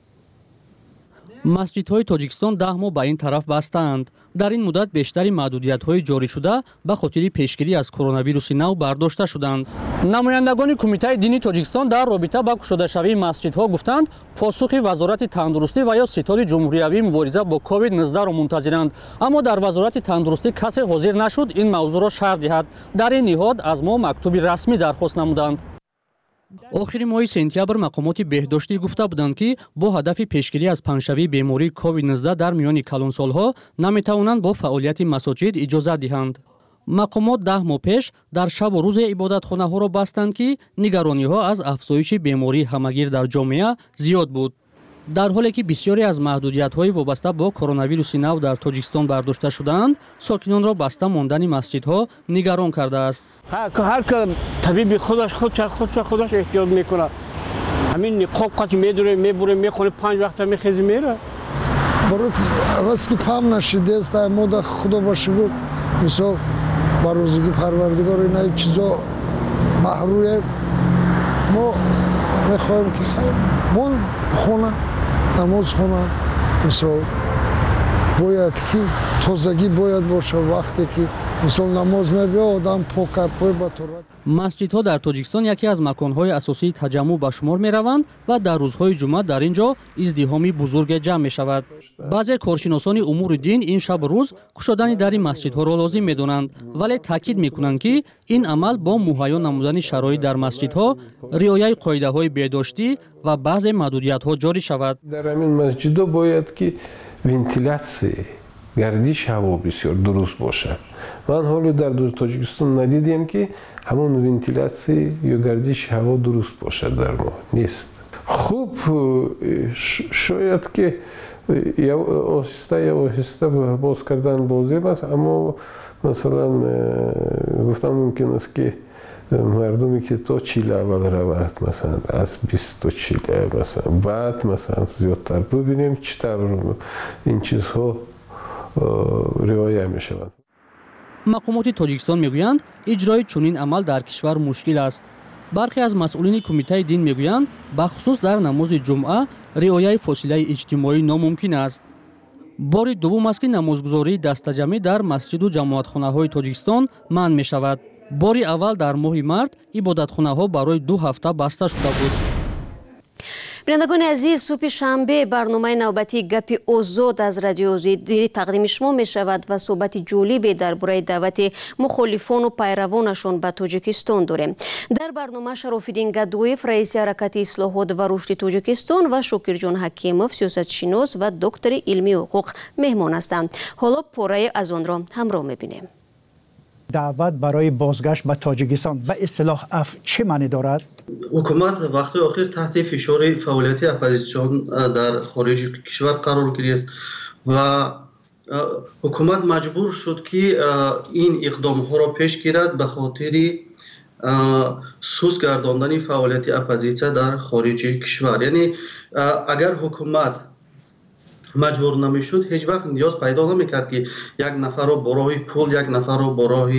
масҷидҳои тоҷикистон 10 моҳ ба ин тараф бастаанд. дар ин муддат бештари маҳдудиятҳои ҷоришуда ба хотири пешгирӣ аз коронавируси нав бардошта шуданд. намояндагони кумитаи дини тоҷикистон дар робита ба кушодашавии масҷидҳо гуфтанд посухи вазорати тандурустӣ ва ё ситори ҷумҳуриявии мубориза бо COVID-19-ро мунтазиранд. аммо дар вазорати тандурустӣ касе ҳозир нашуд ин мавзӯъро шарҳ диҳад. дар ин ниҳод аз мо мактуби расмӣ дархост намуданд. охири моҳи сентябр мақомоти беҳдоштӣ гуфта буданд ки бо ҳадафи пешгирӣ аз паҳншавии бемории COVID-19 дар миёни калонсолҳо наметавонанд бо фаъолияти масоҷид иҷозат диҳанд. мақомот 10 моҳ пеш дар шабу рӯзе ибодатхонаҳоро бастанд ки нигарониҳо аз афзоиши бемории ҳамагир дар ҷомеа зиёд буд. дар ҳоле ки бисёре аз маҳдудиятҳои вобаста бо коронавируси нав дар тоҷикистон бардошта шудаанд, сокинонро баста мондани масҷидҳо нигарон кардааст. ҳар табиби худаш эҳтиёт мекунад. ҳамин ниқоб қач медуре мебуре мехоне 5 вақта мехези мера. барои раз ки пам нашидест мо да худо ба шукр мисол ба рӯзиги парвардигор ина чизо маҳрӯем мо мехоҳем ки мон хона намоз хонанд. мисол бояд ки тозагӣ бояд боша вақте ки мисол намоз мебиё одам покапои ба турат. масҷидҳо дар тоҷикистон яке аз маконҳои асосии таҷаммӯъ ба шумор мераванд ва дар рӯзҳои ҷумъа дар ин ҷо издиҳоми бузурге ҷамъ мешавад. баъзе коршиносони умури дин ин шабу рӯз кушодани дари масҷидҳоро лозим медонанд, вале таъкид мекунанд ки ин амал бо муҳайё намудани шароит дар масҷидҳо, риояи қоидаҳои беҳдоштӣ ва баъзе маҳдудиятҳо ҷорӣ шавад. дар ҳамин масҷидҳо бояд ки вентилятсия гардиш ҳаво бисёр дуруст бошад. ман ҳоло дар тоҷикистон надидем ки ҳамон вентилятсия ё гардиши ҳаво дуруст бошад дар мо нест. خوب شاید که آهسته باز کردن لازم است، اما مثلا گفتم ممکن است که مردمی که تا 40 اول رود مثلا از 20 تا 40 مثلا بعد مثلا زیادتر ببینیم چطور این چیزها رعایت می‌شود. مقامات تاجیکستان میگویند اجرای چنین عمل در کشور مشکل است. برخی از مسئولین کمیته دین میگویند بخصوص در نماز جمعه رعایت فاصله اجتماعی ناممکن است. بار دوم است که نمازگزاری دستجمعی در مسجد و جماعتخانه‌های تاجیکستان منع می‌شود. باری اول در ماه مارت عبادتخانه‌ها برای 2 هفته بسته شده بود. بینندگان عزیز، صبح شنبه برنامه نوبتی گپی آزاد از رادیو آزادی تقدیم شما می شود و صحبت جالبی درباره دعوت مخالفان و پیروانشان به تاجیکستان داریم. در برنامه شراف‌الدین گدویف رئیس حرکت اصلاحات و رشد تاجیکستان و شاکرجان حکیموف سیاستشناس و دکتر علمی حقوق مهمان هستند. حالا پاره از آن را همراه می‌بینیم. دعوت برای بازگشت به تاجیکستان به اصطلاح چه معنی دارد؟ حکومت وقتی آخر تحت فشار فعالیت اپوزیسیون در خارج کشور قرار گرفت و حکومت مجبور شد که این اقدام ها را پیش گیرد به خاطر سوس گرداندن فعالیت اپوزیسیون در خارج کشور. یعنی اگر حکومت مجبور نمیشد هیچ وقت نیاز پیدا نمیکرد که یک نفر رو با راه پول، یک نفر رو با راه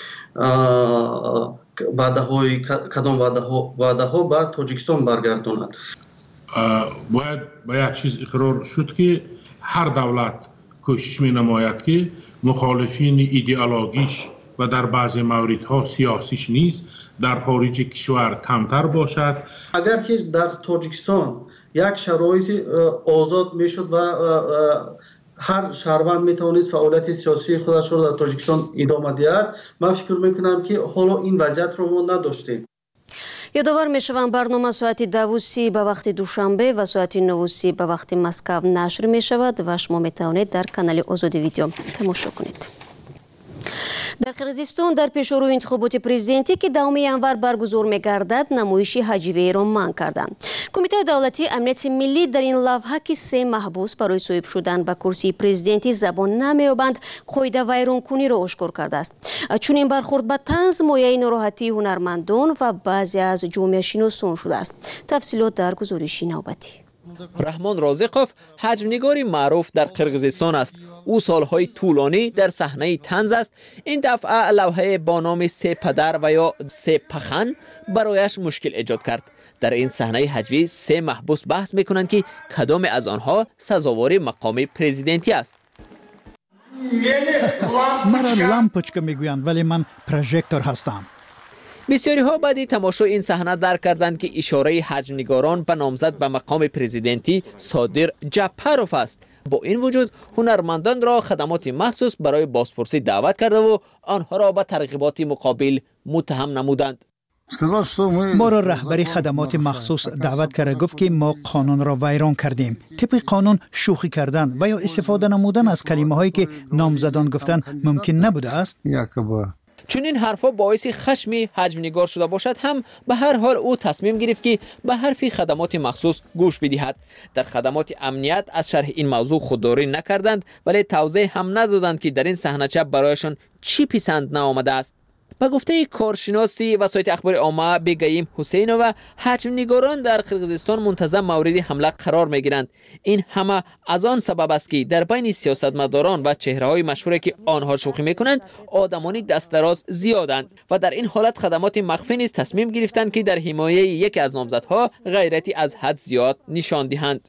کدام وعده ها به تاجیکستان برگرداند. باید به یک چیز اقرار شد که هر دولت کوشش می نماید که مخالفین ایدئولوژیش و در بعضی موردها سیاسیش نیز در خارج کشور کمتر باشد. اگر که در تاجیکستان یک شرایط آزاد میشد و هر شهروند میتوانست فعالیت سیاسی خودش را در تاجیکستان ادامه دهد، من فکر میکنم که حالا این وضعیت رو ما نداشتیم. یادآور میشوم برنامه ساعت 12:30 به وقت دوشنبه و ساعت 9:30 به وقت مسکو نشر میشود و شما میتوانید در کانال آزادی ویدیو تماشا کنید. در قرغیزستان در پیشرو انتخابات پرزیدنتی که 10 ینور برگزار می‌گردد نمایش هجویه را منع کردند. کمیته دولتی امنیت ملی در این لوحه که 3 محبوس برای صاحب شدن به کرسی پرزیدنتی زبان نمی‌یابند قاعده ویرانکنی را آشکار کرده است. چون این برخورد به طنز مایه ناراحتی هنرمندان و بعضی از جامعه شناسان شده است. تفصیلات در گزارش نوبتی. رحمان رازقوف حجم‌نگاری معروف در قرغیزستان است. او سالهای طولانی در صحنه طنز است. این دفعه لوحه با نام 3 پدر و یا 3 پخن برایش مشکل ایجاد کرد. در این صحنه هجوی 3 محبوس بحث میکنند که کدام از آنها سزاوار مقام پرزیدنتی است. مرا لامپوچکا میگویند ولی من پروژکتور هستم. بسیاری ها بعد تماشای این صحنه درک کردند که اشاره حجم‌نگاران به نامزد به مقام پرزیدنتی صادر جعفروف است. با این وجود هنرمندان را خدمات مخصوص برای بازپرسی دعوت کرده و آنها را به ترغیبات مقابل متهم نمودند. ما را رهبری خدمات مخصوص دعوت کرده گفت که ما قانون را ویران کردیم. طبق قانون شوخی کردن و یا استفاده نمودن از کلمه هایی که نامزدان گفتن ممکن نبوده است. چون این حرفا باعث خشم حجم‌نگار شده باشد هم به هر حال او تصمیم گرفت که به حرف خدمات مخصوص گوش بدهد. در خدمات امنیت از شرح این موضوع خودداری نکردند ولی توضیح هم ندادند که در این صحنه چپ برایشان چی پسند نآمده است. به گفته کارشناسی وسایل اخبار عامه بگیم حسینووا حجم‌نگاران در قرغیزستان منتظم مورد حمله قرار می‌گیرند. این همه از آن سبب است که در بین سیاستمداران و چهره‌های مشهوری که آنها شوخی می‌کنند آدمانی دست دراز زیادند و در این حالت خدمات مخفی نیز تصمیم گرفتند که در حمایه یکی از نامزدها غیرتی از حد زیاد نشان دهند.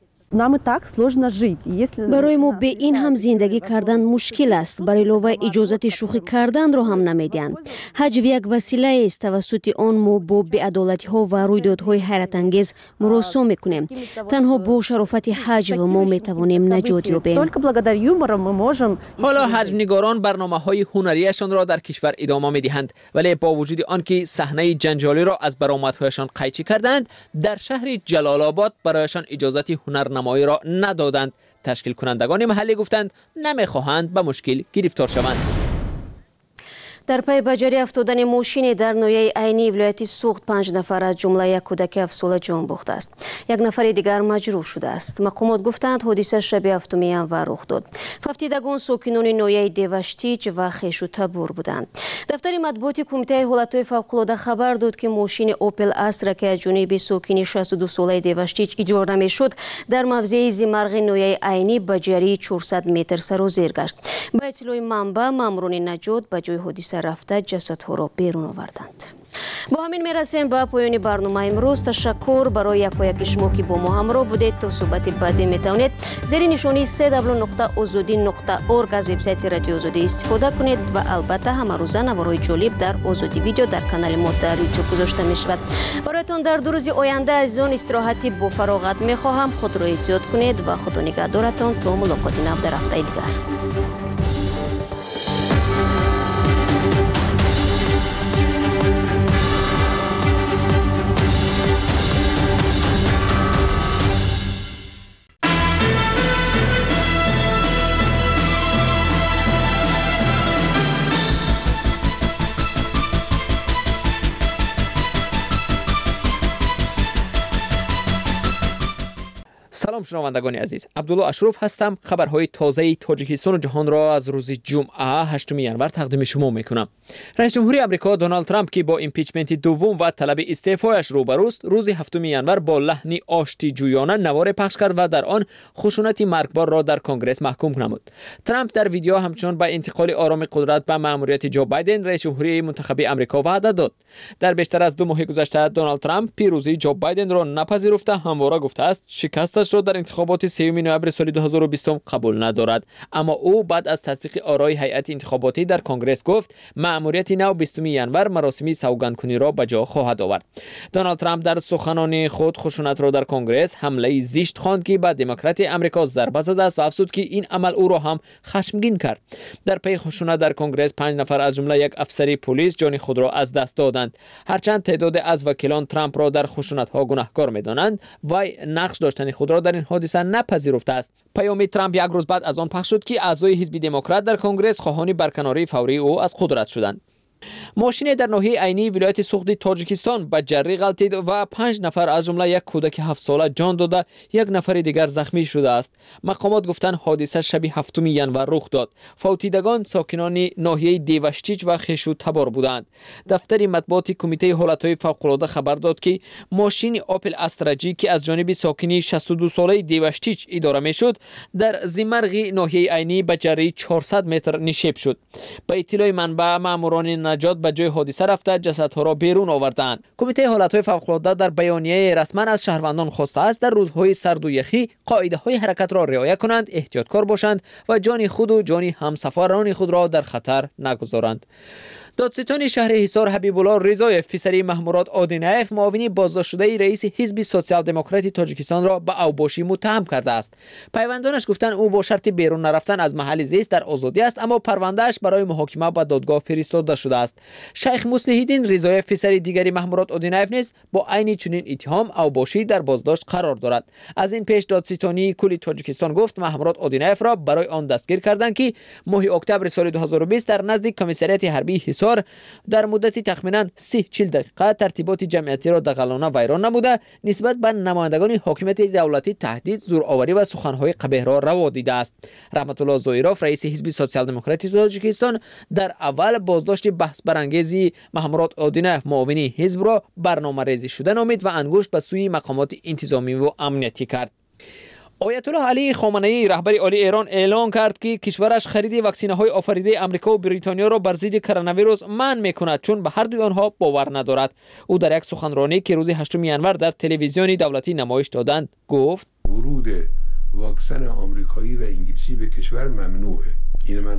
برای ما به این هم زندگی کردن مشکل است. برای علاوه اجازت شوخی کردن را هم نمیدهند. حجو یک وسیله است توسط آن ما با بی‌عدالتی ها و رویدادهای حیرت انگیز مراسم میکنیم. تنها با شرافت حجو ما میتوانیم نجات یابیم. حالا حجم‌نگاران برنامه‌های هنریشان را در کشور ادامه میدهند ولی با وجود آنکه صحنه جنجالی را از برآمدهایشان قیچی کردند در شهر جلال آباد برایشان اجازت هنرنمایی را ندادند. تشکیل کنندگان محلی گفتند نمیخواهند به مشکل گرفتار شوند. در پی بجاری افتادن ماشین در ناحیه عینی ولایت سوخت 5 نفر از جمله یک کودک 7 ساله جان باخته است. یک نفر دیگر مجروح شده است. مقامات گفتند حادثه شب 7 ینور رخ داد. ففتیدگان ساکنان ناحیه دیوشتیچ و خیش و تبور بودند. دفتر مطبوعات کمیته حالتهای فوق‌العاده خبر داد که ماشین اوپل استرا که از جانب ساکن 62 ساله دیوشتیچ اجاره نمی‌شد در موضع زیمرغ ناحیه عینی بجاری 400 متر سر و زیر گشت. با اطلاع منبع ماموران نجات به جای حادثه رفته جسدها را بیرون آوردند. با همین میرسیم به پایان برنامه امروز. تشکر برای یکایک شما که با ما همراه بودید. تا صحبت بعدی میتوانید زیر نشانی www.azodi.org از وبسایت رادیو آزادی استفاده کنید و البته همه روزه نوارهای جالب در آزادی ویدیو در کانال ما در یوتیوب گذاشته می شود. برایتان در 2 روز آینده عزیزان استراحتی با فراغت می خواهم. خود را احتیاط کنید و خدا نگهدارتان تا ملاقات نو در هفته دیگر. سلام شنوندگان عزیز، عبدالله اشرف هستم. خبرهای تازه تاجیکستان و جهان را از روز جمعه 8 ینور تقدیم شما میکنم. رئیس جمهوری آمریکا دونالد ترامپ که با ایمپیچمنت دوم و طلب استعفایش روبروست، روز 7 ینور با لحنی آشتی جویانه نوار پخش کرد و در آن خشونت مرگبار را در کنگره محکوم نمود. ترامپ در ویدیو همچنان به انتقال آرام قدرت به مأموریت جو بایدن رئیس جمهوری منتخب آمریکا وعده داد. در بیشتر از 2 ماه گذشته دونالد ترامپ پیروزی جو بایدن را نپذیرفته همواره گفته است شکستش را در انتخابات 3 نوامبر سال 2020 قبول ندارد. اما او بعد از تصدیق آرای هیئت انتخاباتی در کنگره گفت مأموریت نو 20 ینور مراسمی سوگندکنی را به جا خواهد آورد. دونالد ترامپ در سخنان خود خشونت را در کنگره حمله زشت خواند که به دموکرات آمریکا ضربه زده است و افزود که این عمل او را هم خشمگین کرد. در پی خشونت در کنگره 5 نفر از جمله یک افسر پلیس جان خود را از دست دادند. هرچند تعداد از وکیلان ترامپ را در خشونت ها گناهکار می‌دانند و نقش داشتن خود را در این حادثه نپذیرفته است. پیام ترامپ یک روز بعد از آن پخش شد که اعضای حزب دموکرات در کنگره خواهان برکناری فوری او از قدرت شدند. ماشین در ناحیه عینی ولایت سوخت تاجیکستان به جری غلطید و 5 نفر از جمله یک کودک 7 ساله جان داده، یک نفر دیگر زخمی شده است. مقامات گفتند حادثه شب 7 ینور رخ داد. فوتیدگان ساکنان ناحیه دیوشتیچ و خیش و تبار بودند. دفتر مطبوعات کمیته حالتهای فوق‌العاده خبر داد که ماشین اوپل استرا که از جانب ساکنی 62 ساله دیوشتیچ اداره میشد در زیمرغ ناحیه عینی به جری 400 متر نشیب شد. به اطلاع منبع ماموران نجات به جای حادثه رفته جسدها را بیرون آوردند. کمیته حالتهای فوق‌العاده در بیانیه رسما از شهروندان خواسته است در روزهای سرد و یخی قاعده‌های حرکت را رعایت کنند، احتیاطکار باشند و جان خود و جان همسفران خود را در خطر نگذارند. دادستان شهر حصار حبیب الله رضایف پسری محمورات آدینایف معاون بازداشت شده رئیس حزب سوسیال دموکراتی تاجیکستان را به اوباشی متهم کرده است. پیوندانش گفتند او با شرط بیرون نرفتن از محل زیست در آزادی است، اما پروندهش برای محاکمه به دادگاه فرستاده شده است. شیخ مصلح الدین رضایف پسری دیگری محمورات آدینایف نیز با عین چنین اتهام اوباشی در بازداشت قرار دارد. از این پیش دادستانی کل تاجیکستان گفت محمورات آدینایف را برای آن دستگیر کردند که ماه اکتبر سال 2020 در نزدیک کمیسریات حربی در مدتی تخمینا 30-40 دقیقه ترتیبات جمعیتی را دغلانه ویران نموده نسبت به نمایندگان حاکمیت دولتی تهدید، زورآوری و سخنهای قبیح را روا دیده است. رحمت الله زویروف رئیس حزب سوسیال دموکراتی تاجیکستان در اول بازداشت بحث برانگیز محمورات آدینایف معاون حزب را برنامه‌ریزی شده نامید و انگشت به سوی مقامات انتظامی و امنیتی کرد. آیت الله علی خامنه‌ای رهبر عالی ایران اعلام کرد که کشورش خرید واکسین‌های آفریده آمریکا و بریتانیا را بر ضد کرونا ویروس منع می‌کند چون به هر دوی آنها باور ندارد. او در یک سخنرانی که روز 8 ینور در تلویزیون دولتی نمایش دادند گفت ورود واکسن آمریکایی و انگلیسی به کشور ممنوعه. این من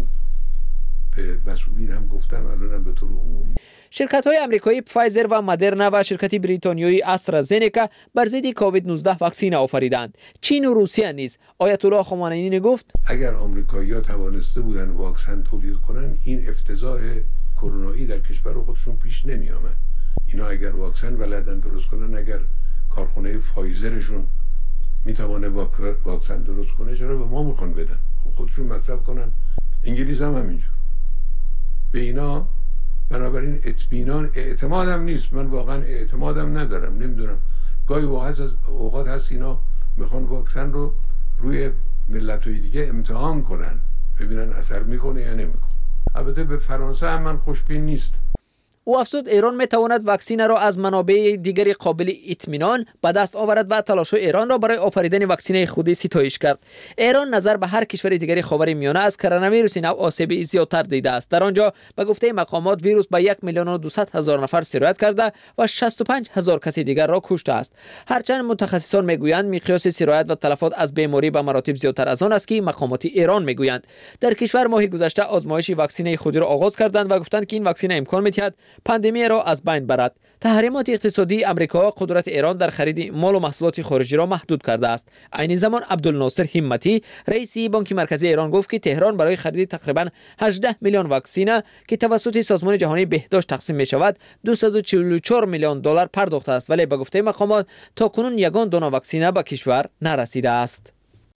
به مسئولین هم گفتم، الانم به طور عمومی. شرکت‌های آمریکایی فایزر و مدرنا و شرکت بریتانیایی آسترازنکا بر ضد کووید 19 واکسن آفریدند. چین و روسیه نیز. آیت الله خامنه‌ای گفت اگر آمریکایی‌ها توانسته بودن واکسن تولید کنن این افتضاح کرونایی در کشور خودشون پیش نمی‌آمد. اینا اگر واکسن بلدن درست کنن، اگر کارخانه فایزرشون میتونه واکسن درست کنه، چرا به ما میخوان بدن؟ خودشون مصرف کنن. انگلیس هم همینجور. به اینا بنابراین اطمینان اعتمادم نیست. من واقعا اعتمادم ندارم. نمیدونم گاهی اوقات هست اینا میخوان واکسن رو روی ملت‌های دیگه امتحان کنن ببینن اثر میکنه یا نمیکنه. البته به فرانسه هم من خوشبین نیست. او افزود ایران میتواند واکسن را از منابع دیگری قابل اطمینان به دست آورد و تلاش‌های ایران را برای آفریدن واکسن خودی ستایش کرد. ایران نظر به هر کشور دیگری خاورمیانه از کرونا ویروس نو آسیب زیادتر دیده است. در آنجا به گفته مقامات ویروس به 1,200,000 نفر سرایت کرده و 65,000 کس دیگر را کشته است. هرچند متخصصان میگویند مقیاس سرایت و تلفات از بیماری به مراتب زیادتر از آن است که مقامات ایران میگویند. در کشور ماه گذشته آزمایش واکسن خودی را آغاز کردند و گفتند که این واکسن امکان می‌دهد پاندمی را از بین برد. تحریمات اقتصادی آمریکا قدرت ایران در خرید مال و محصولات خارجی را محدود کرده است. عین زمان عبدالناصر همتی رئیس بانک مرکزی ایران گفت که تهران برای خرید تقریبا 18 میلیون واکسن که توسط سازمان جهانی بهداشت تقسیم می شود 244 میلیون دلار پرداخته است، ولی به گفته مقامات تاکنون یگان دانه واکسن به کشور نرسیده است.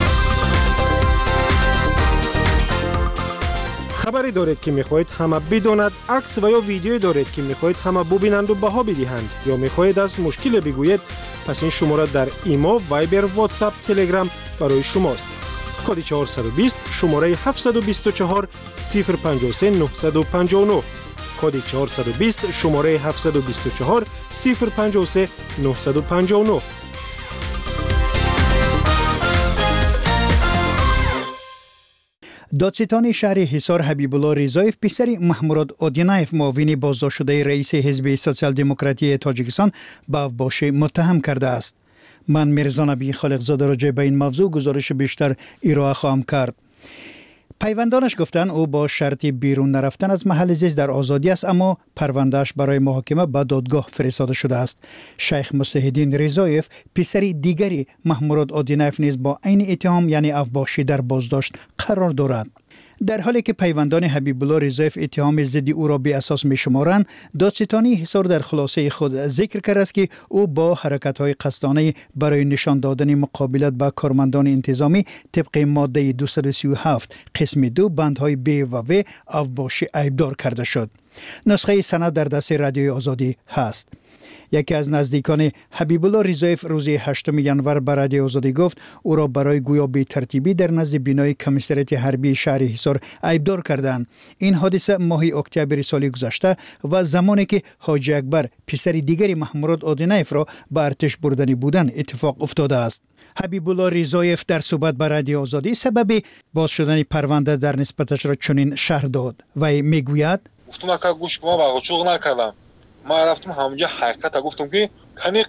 خبری دارید که میخواهید همه بداند، عکس و یا ویدیویی دارید که میخواهید همه ببینند و بها بدهند، یا میخواهید از مشکل بگویید، پس این شماره در ایما، وایبر، واتساپ، تلگرام برای شماست. کد 420 شماره 724 053 959. کد 420 شماره 724 053 959. دادستان شهر حصار حبیب الله رضایف پسر محمود آدینایف معاون بازداشت شده رئیس حزب سوسیال دموکراتی تاجیکستان به اوباشی متهم کرده است. من میرزا نبی خالقزاده راجع به این موضوع گزارش بیشتر ارائه خواهم کرد. پیوندانش گفتند او با شرط بیرون نرفتن از محل زیست در آزادی است، اما پروندهش برای محاکمه به دادگاه فرستاده شده است. شیخ مصلح‌الدین رضایف پسر دیگری محمود آدینایف نیز با عین اتهام یعنی اوباشی در بازداشت قرار دارد. در حالی که پیوندان حبیب الله رضایف اتهام ضد او را بی اساس می‌شمارند، دادستانی حصار در خلاصه خود ذکر کرده است که او با حرکت‌های قصدانه برای نشان دادن مقابلت با کارمندان انتظامی طبق ماده 237 قسم 2 بندهای ب و و اوباشی عیبدار کرده شد. نسخه سند در دست رادیوی آزادی هست. یکی از نزدیکان حبیب الله رضایف روز 8 ژانویه به رادیو آزادی گفت او را برای گویا بی ترتیبی در نزد بینای کمیسریت حربی شهر حصار عیبدار کردند. این حادثه ماه اکتبر سال گذشته و زمانی که حاجی اکبر پسر دیگری محمود آدینایف را به ارتش بردن بودند اتفاق افتاده است. حبیب الله رضایف در صحبت با رادیو آزادی سبب باز شدن پرونده در نسبتش را چنین شرح داد و میگوید گفتم که گوش ما باغچوق نکردم. ما رفتم همونجا حقیقت گفتم که کنی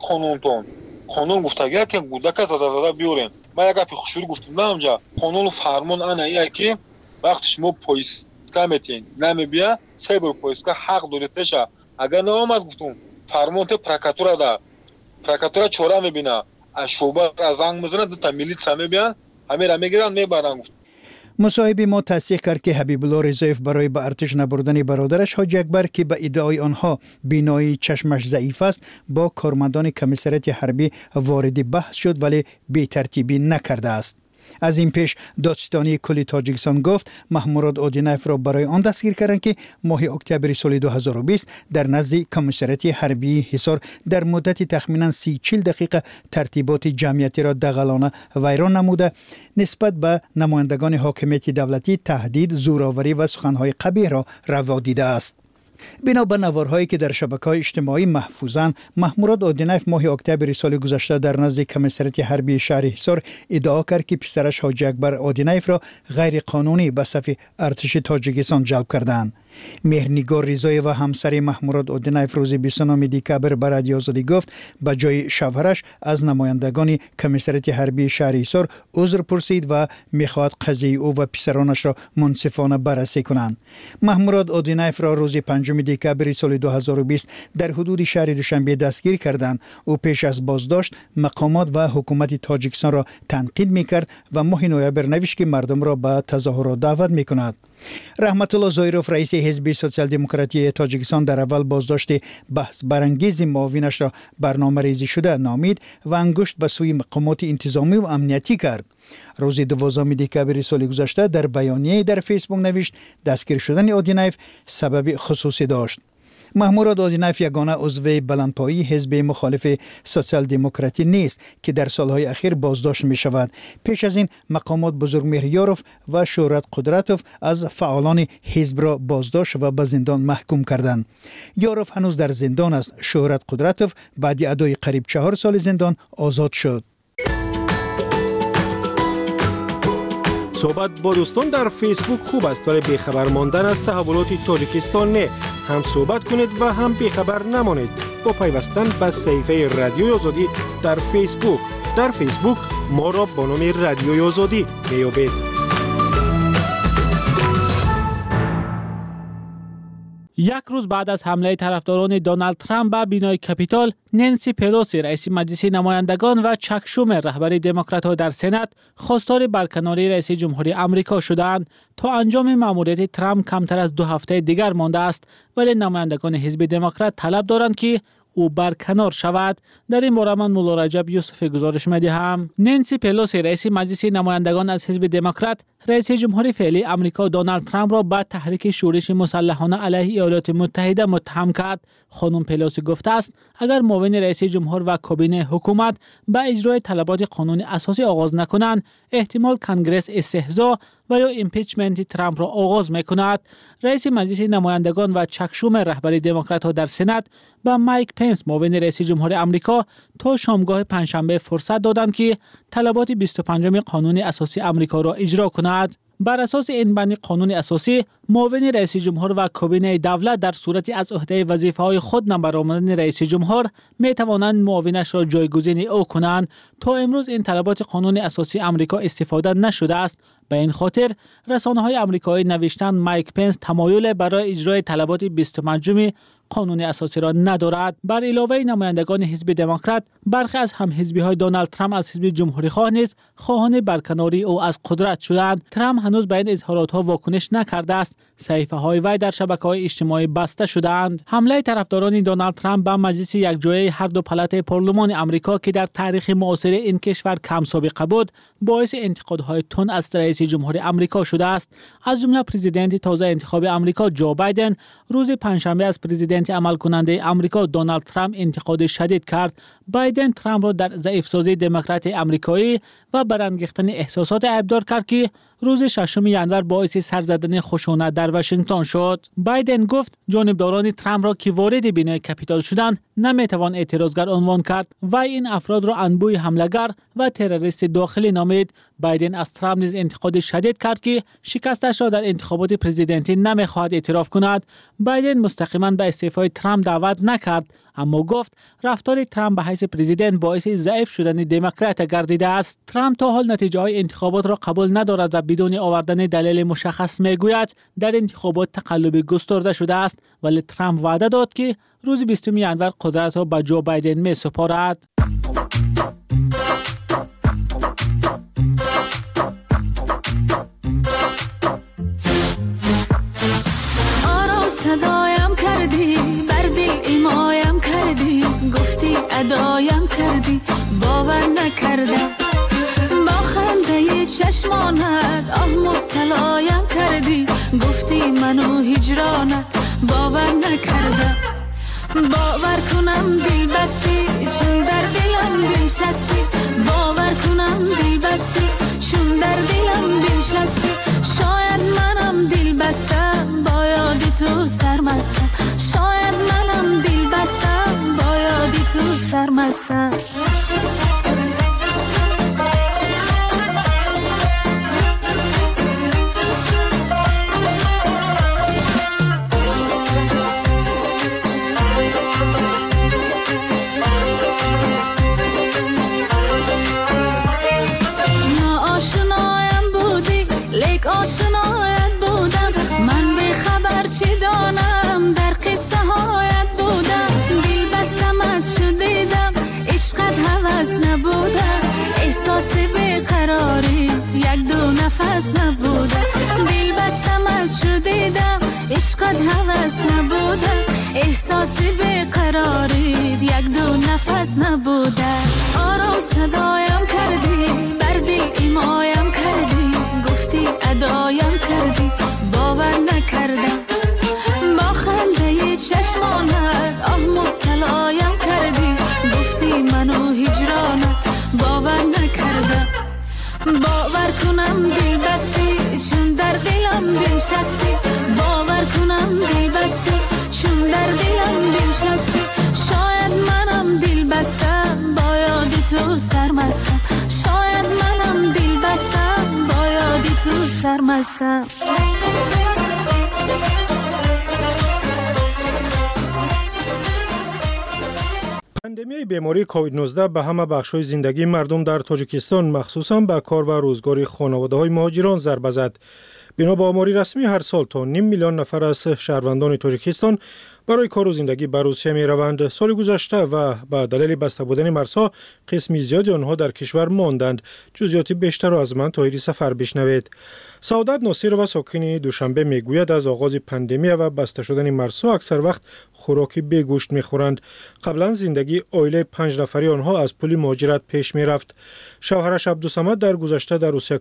قانون گفته که گودک زده بیارین. ما یک گپی خوشوری گفتم نه همونجا قانون فرمان اناییه که وقتی شما پلیس کمیتین نمیبیا سایبر پلیس که حق دارید پیشه. اگر نه آمد گفتم فرمان ته پرکاتورا دا پرکاتورا چوره میبینه از شعبه از زنگ میزنه تا میلیت میبیان همه را میگیرن میبرن. گفت مصاحبه ما تصدیق کرد که حبیب الله رضایف برای به ارتش نبردن برادرش حاجی اکبر که به ادعای آنها بینایی چشمش ضعیف است با کارمندان کمیسریت حربی وارد بحث شد ولی بی ترتیبی نکرده است. از این پیش دادستانی کل تاجیکستان گفت محمود آدینایف را برای آن دستگیر کردند که ماه اکتبر سال 2020 در نزد کمیسریت حربی حصار در مدت تخمینا 30-40 دقیقه ترتیبات جمعیتی را دغلانه ویران نموده نسبت به نمایندگان حاکمیت دولتی تهدید، زورآوری و سخنهای قبیح را روا دیده است. بنا به نوارهایی که در شبکه‌های اجتماعی محفوظند، محمود آدینایف ماه اکتبر سال گذشته در نزد کمیسریت حربی شهر حصار ادعا کرد که پسرش حاجی اکبر آدینایف را غیر قانونی به صف ارتش تاجیکستان جلب کردند. مهرنگار رضایی و همسر محمود آدینایف روز 29 دکبر به رادیو آزادی گفت به جای شوهرش از نمایندگان کمیسریت حربی شهر حصار عذر پرسید و میخواهد قضیه او و پسرانش را منصفانه بررسی کنند. محمود آدینایف را روز 5 دکبر سال 2020 در حدود شهر دوشنبه دستگیر کردند. او پیش از بازداشت مقامات و حکومت تاجیکستان را تنقید میکرد و ماه نوامبر نوشت که مردم را به تظاهرات دعوت میکند. رحمت الله زایروف رئیس حزب سوسیال دموکراتی تاجیکستان در اول بازداشت بحث برانگیز معاونش را برنامه‌ریزی شده نامید و انگشت به سوی مقامات انتظامی و امنیتی کرد. روز 12 دکبر سال گذشته در بیانیه در فیسبوک نوشت دستگیر شدن آدینایف سبب خصوصی داشت. محمود دادینف یگانه عضو بلندپایی حزب مخالف سوسیال دموکراتی نیست که در سالهای اخیر بازداشت می شود. پیش از این مقامات بزرگمهر یاروف و شهرت قدرتوف از فعالان حزب را بازداشت و به زندان محکوم کردند. یاروف هنوز در زندان است. شهرت قدرتوف بعد ادای قریب 4 سال زندان آزاد شد. صحبت با دوستان در فیسبوک خوب است ولی بیخبر ماندن از تحولات تاجیکستان نه. هم صحبت کنید و هم بیخبر نمانید با پیوستن به صفحه رادیوی آزادی در فیسبوک. در فیسبوک ما را با نام رادیوی آزادی بیابید. یک روز بعد از حمله طرفداران دونالد ترامپ به بینای کپیتال، نانسی پلوسی رئیس مجلس نمایندگان و چک شومر رهبر دموکرات‌ها در سنا خواستار برکناری رئیس جمهوری آمریکا شدند. تا انجام مأموریت ترامپ کمتر از 2 هفته دیگر مانده است، ولی نمایندگان حزب دموکرات طلب دارند که او برکنار شود. در این باره من مولا رجب یوسف گزارش می‌دهم. نانسی پلوسی رئیس مجلس نمایندگان از حزب دموکرات رئیس جمهوری فعلی آمریکا دونالد ترامپ را به تحریک شورش مسلحانه علیه ایالات متحده متهم کرد. خانم پلوسی گفته است اگر معاون رئیس جمهور و کابینه حکومت به اجرای طلبات قانون اساسی آغاز نکنند، احتمال کنگره استهزا و یا ایمپیچمنت ترامپ را آغاز می‌کند. رئیس مجلس نمایندگان و چک شومر رهبر دموکرات‌ها در سنا با مایک پنس معاون رئیس جمهور آمریکا تا شامگاه پنجشنبه فرصت دادند که طلبات 25 قانون اساسی آمریکا را اجرا کند. بر اساس این بند قانون اساسی، معاون رئیس جمهور و کابینه دولت در صورتی از عهده وظیفه‌های خود نبرآمدن رئیس جمهور می توانند معاونش را جایگزین او کنند. تا امروز این طلبات قانون اساسی آمریکا استفاده نشده است. به این خاطر رسانه‌های آمریکایی نوشتند مایک پنس تمایل برای اجرای طلبات 25 قانون اساسی را ندارد. بر علاوه نمایندگان حزب دموکرات، برخی از همحزبی‌های دونالد ترامپ از حزب جمهوری‌خواه نیز خواهان برکناری او از قدرت شدند. ترامپ هنوز به این اظهارات‌ها واکنش نکرده است. صحیفه‌های وی در شبکه‌های اجتماعی بسته شدند. حمله طرفداران دونالد ترامپ به مجلس یکجایی هر دو پلات پارلمان آمریکا که در تاریخ معاصر این کشور کم سابقه بود، باعث انتقادهای تند از رئیس جمهوری آمریکا شده است. از جمله پرزیدنت تازه انتخاب آمریکا جو بایدن روز پنجشنبه از پرزیدنت عمل کننده آمریکا دونالد ترامپ انتقاد شدید کرد. بایدن ترامپ را در ضعیف‌سازی دموکرات آمریکایی و برانگیختن احساسات ابدار کرد که روز 6 ژانویه باعث سر زدن خشونت در واشنگتن شد. بایدن گفت جانبداران ترامپ را که وارد بینای کپیتال شدند نمیتوان اعتراضگر عنوان کرد و این افراد را انبوه حمله‌گر و تروریست داخلی نامید. بایدن از ترامپ نیز انتقاد شدید کرد که شکستش را در انتخابات پرزیدنتی نمیخواهد اعتراف کند. بایدن مستقیما به استعفای ترامپ دعوت نکرد، اما گفت رفتار ترامپ به حیث پرزیدنت باعث ضعیف شدن دموکرات گردیده است. ترامپ تا حال نتیجه های انتخابات را قبول ندارد و بدون آوردن دلیل مشخص میگوید در انتخابات تقلبی گسترده شده است، ولی ترامپ وعده داد که روز 20 ژانویه قدرت را به جو بایدن می سپارد. صدایم کردی بر دل ایمایم کردی، گفتی ادایم کردی باور نکردم. با خنده چشمانت آه مبتلایم کردی، گفتی منو هجرانت باور نکردم. باور کنم دل بستی چون در دلم بنشستی، باور کنم دل بستی چون در دلم بنشستی. شاید منم دل بستم با یادی تو سرمستم، شاید منم دل بستم با یادی تو سرمستم. نفس نبوده دل بستمت شدیدم، عشقت هوس نبوده، احساسی بیقرارید یک دو نفس نبوده. آرام صدایم کردی بر دل ایمایم کردی، گفتی ادایم کردی باور نکردم. با خنده چشمان باور کنم دل بستی چون در دلم بنشستی باور کنم دل بستی چون در دلم بنشستی شاید منم دل بستم با یاد تو سرمستم شاید منم دل بستم با یاد تو سرمستم پاندمی بیماری کووید 19 به همه بخش‌های زندگی مردم در تاجیکستان مخصوصاً به کار و روزگار خانواده‌های مهاجران ضربه زد. بنا به آماری رسمی هر سال تا 5 میلیون نفر از شهروندان تاجیکستان برای کار و زندگی به روسیه می روند. سال گذشته و به دلیل بسته بودن مرزها قسمی زیادی آنها در کشور ماندند. جزئیات بیشتر را از من طاهری سفر بشنوید. سعادت ناصر و ساکن دوشنبه میگوید از آغاز پاندمی و بسته شدن مرزها اکثر وقت خوراک بی گوشت میخورند. قبلا زندگی عائله 5 نفری آنها از پول مهاجرت پیش میرفت. شوهرش عبدالصمد در گذشته در روسیه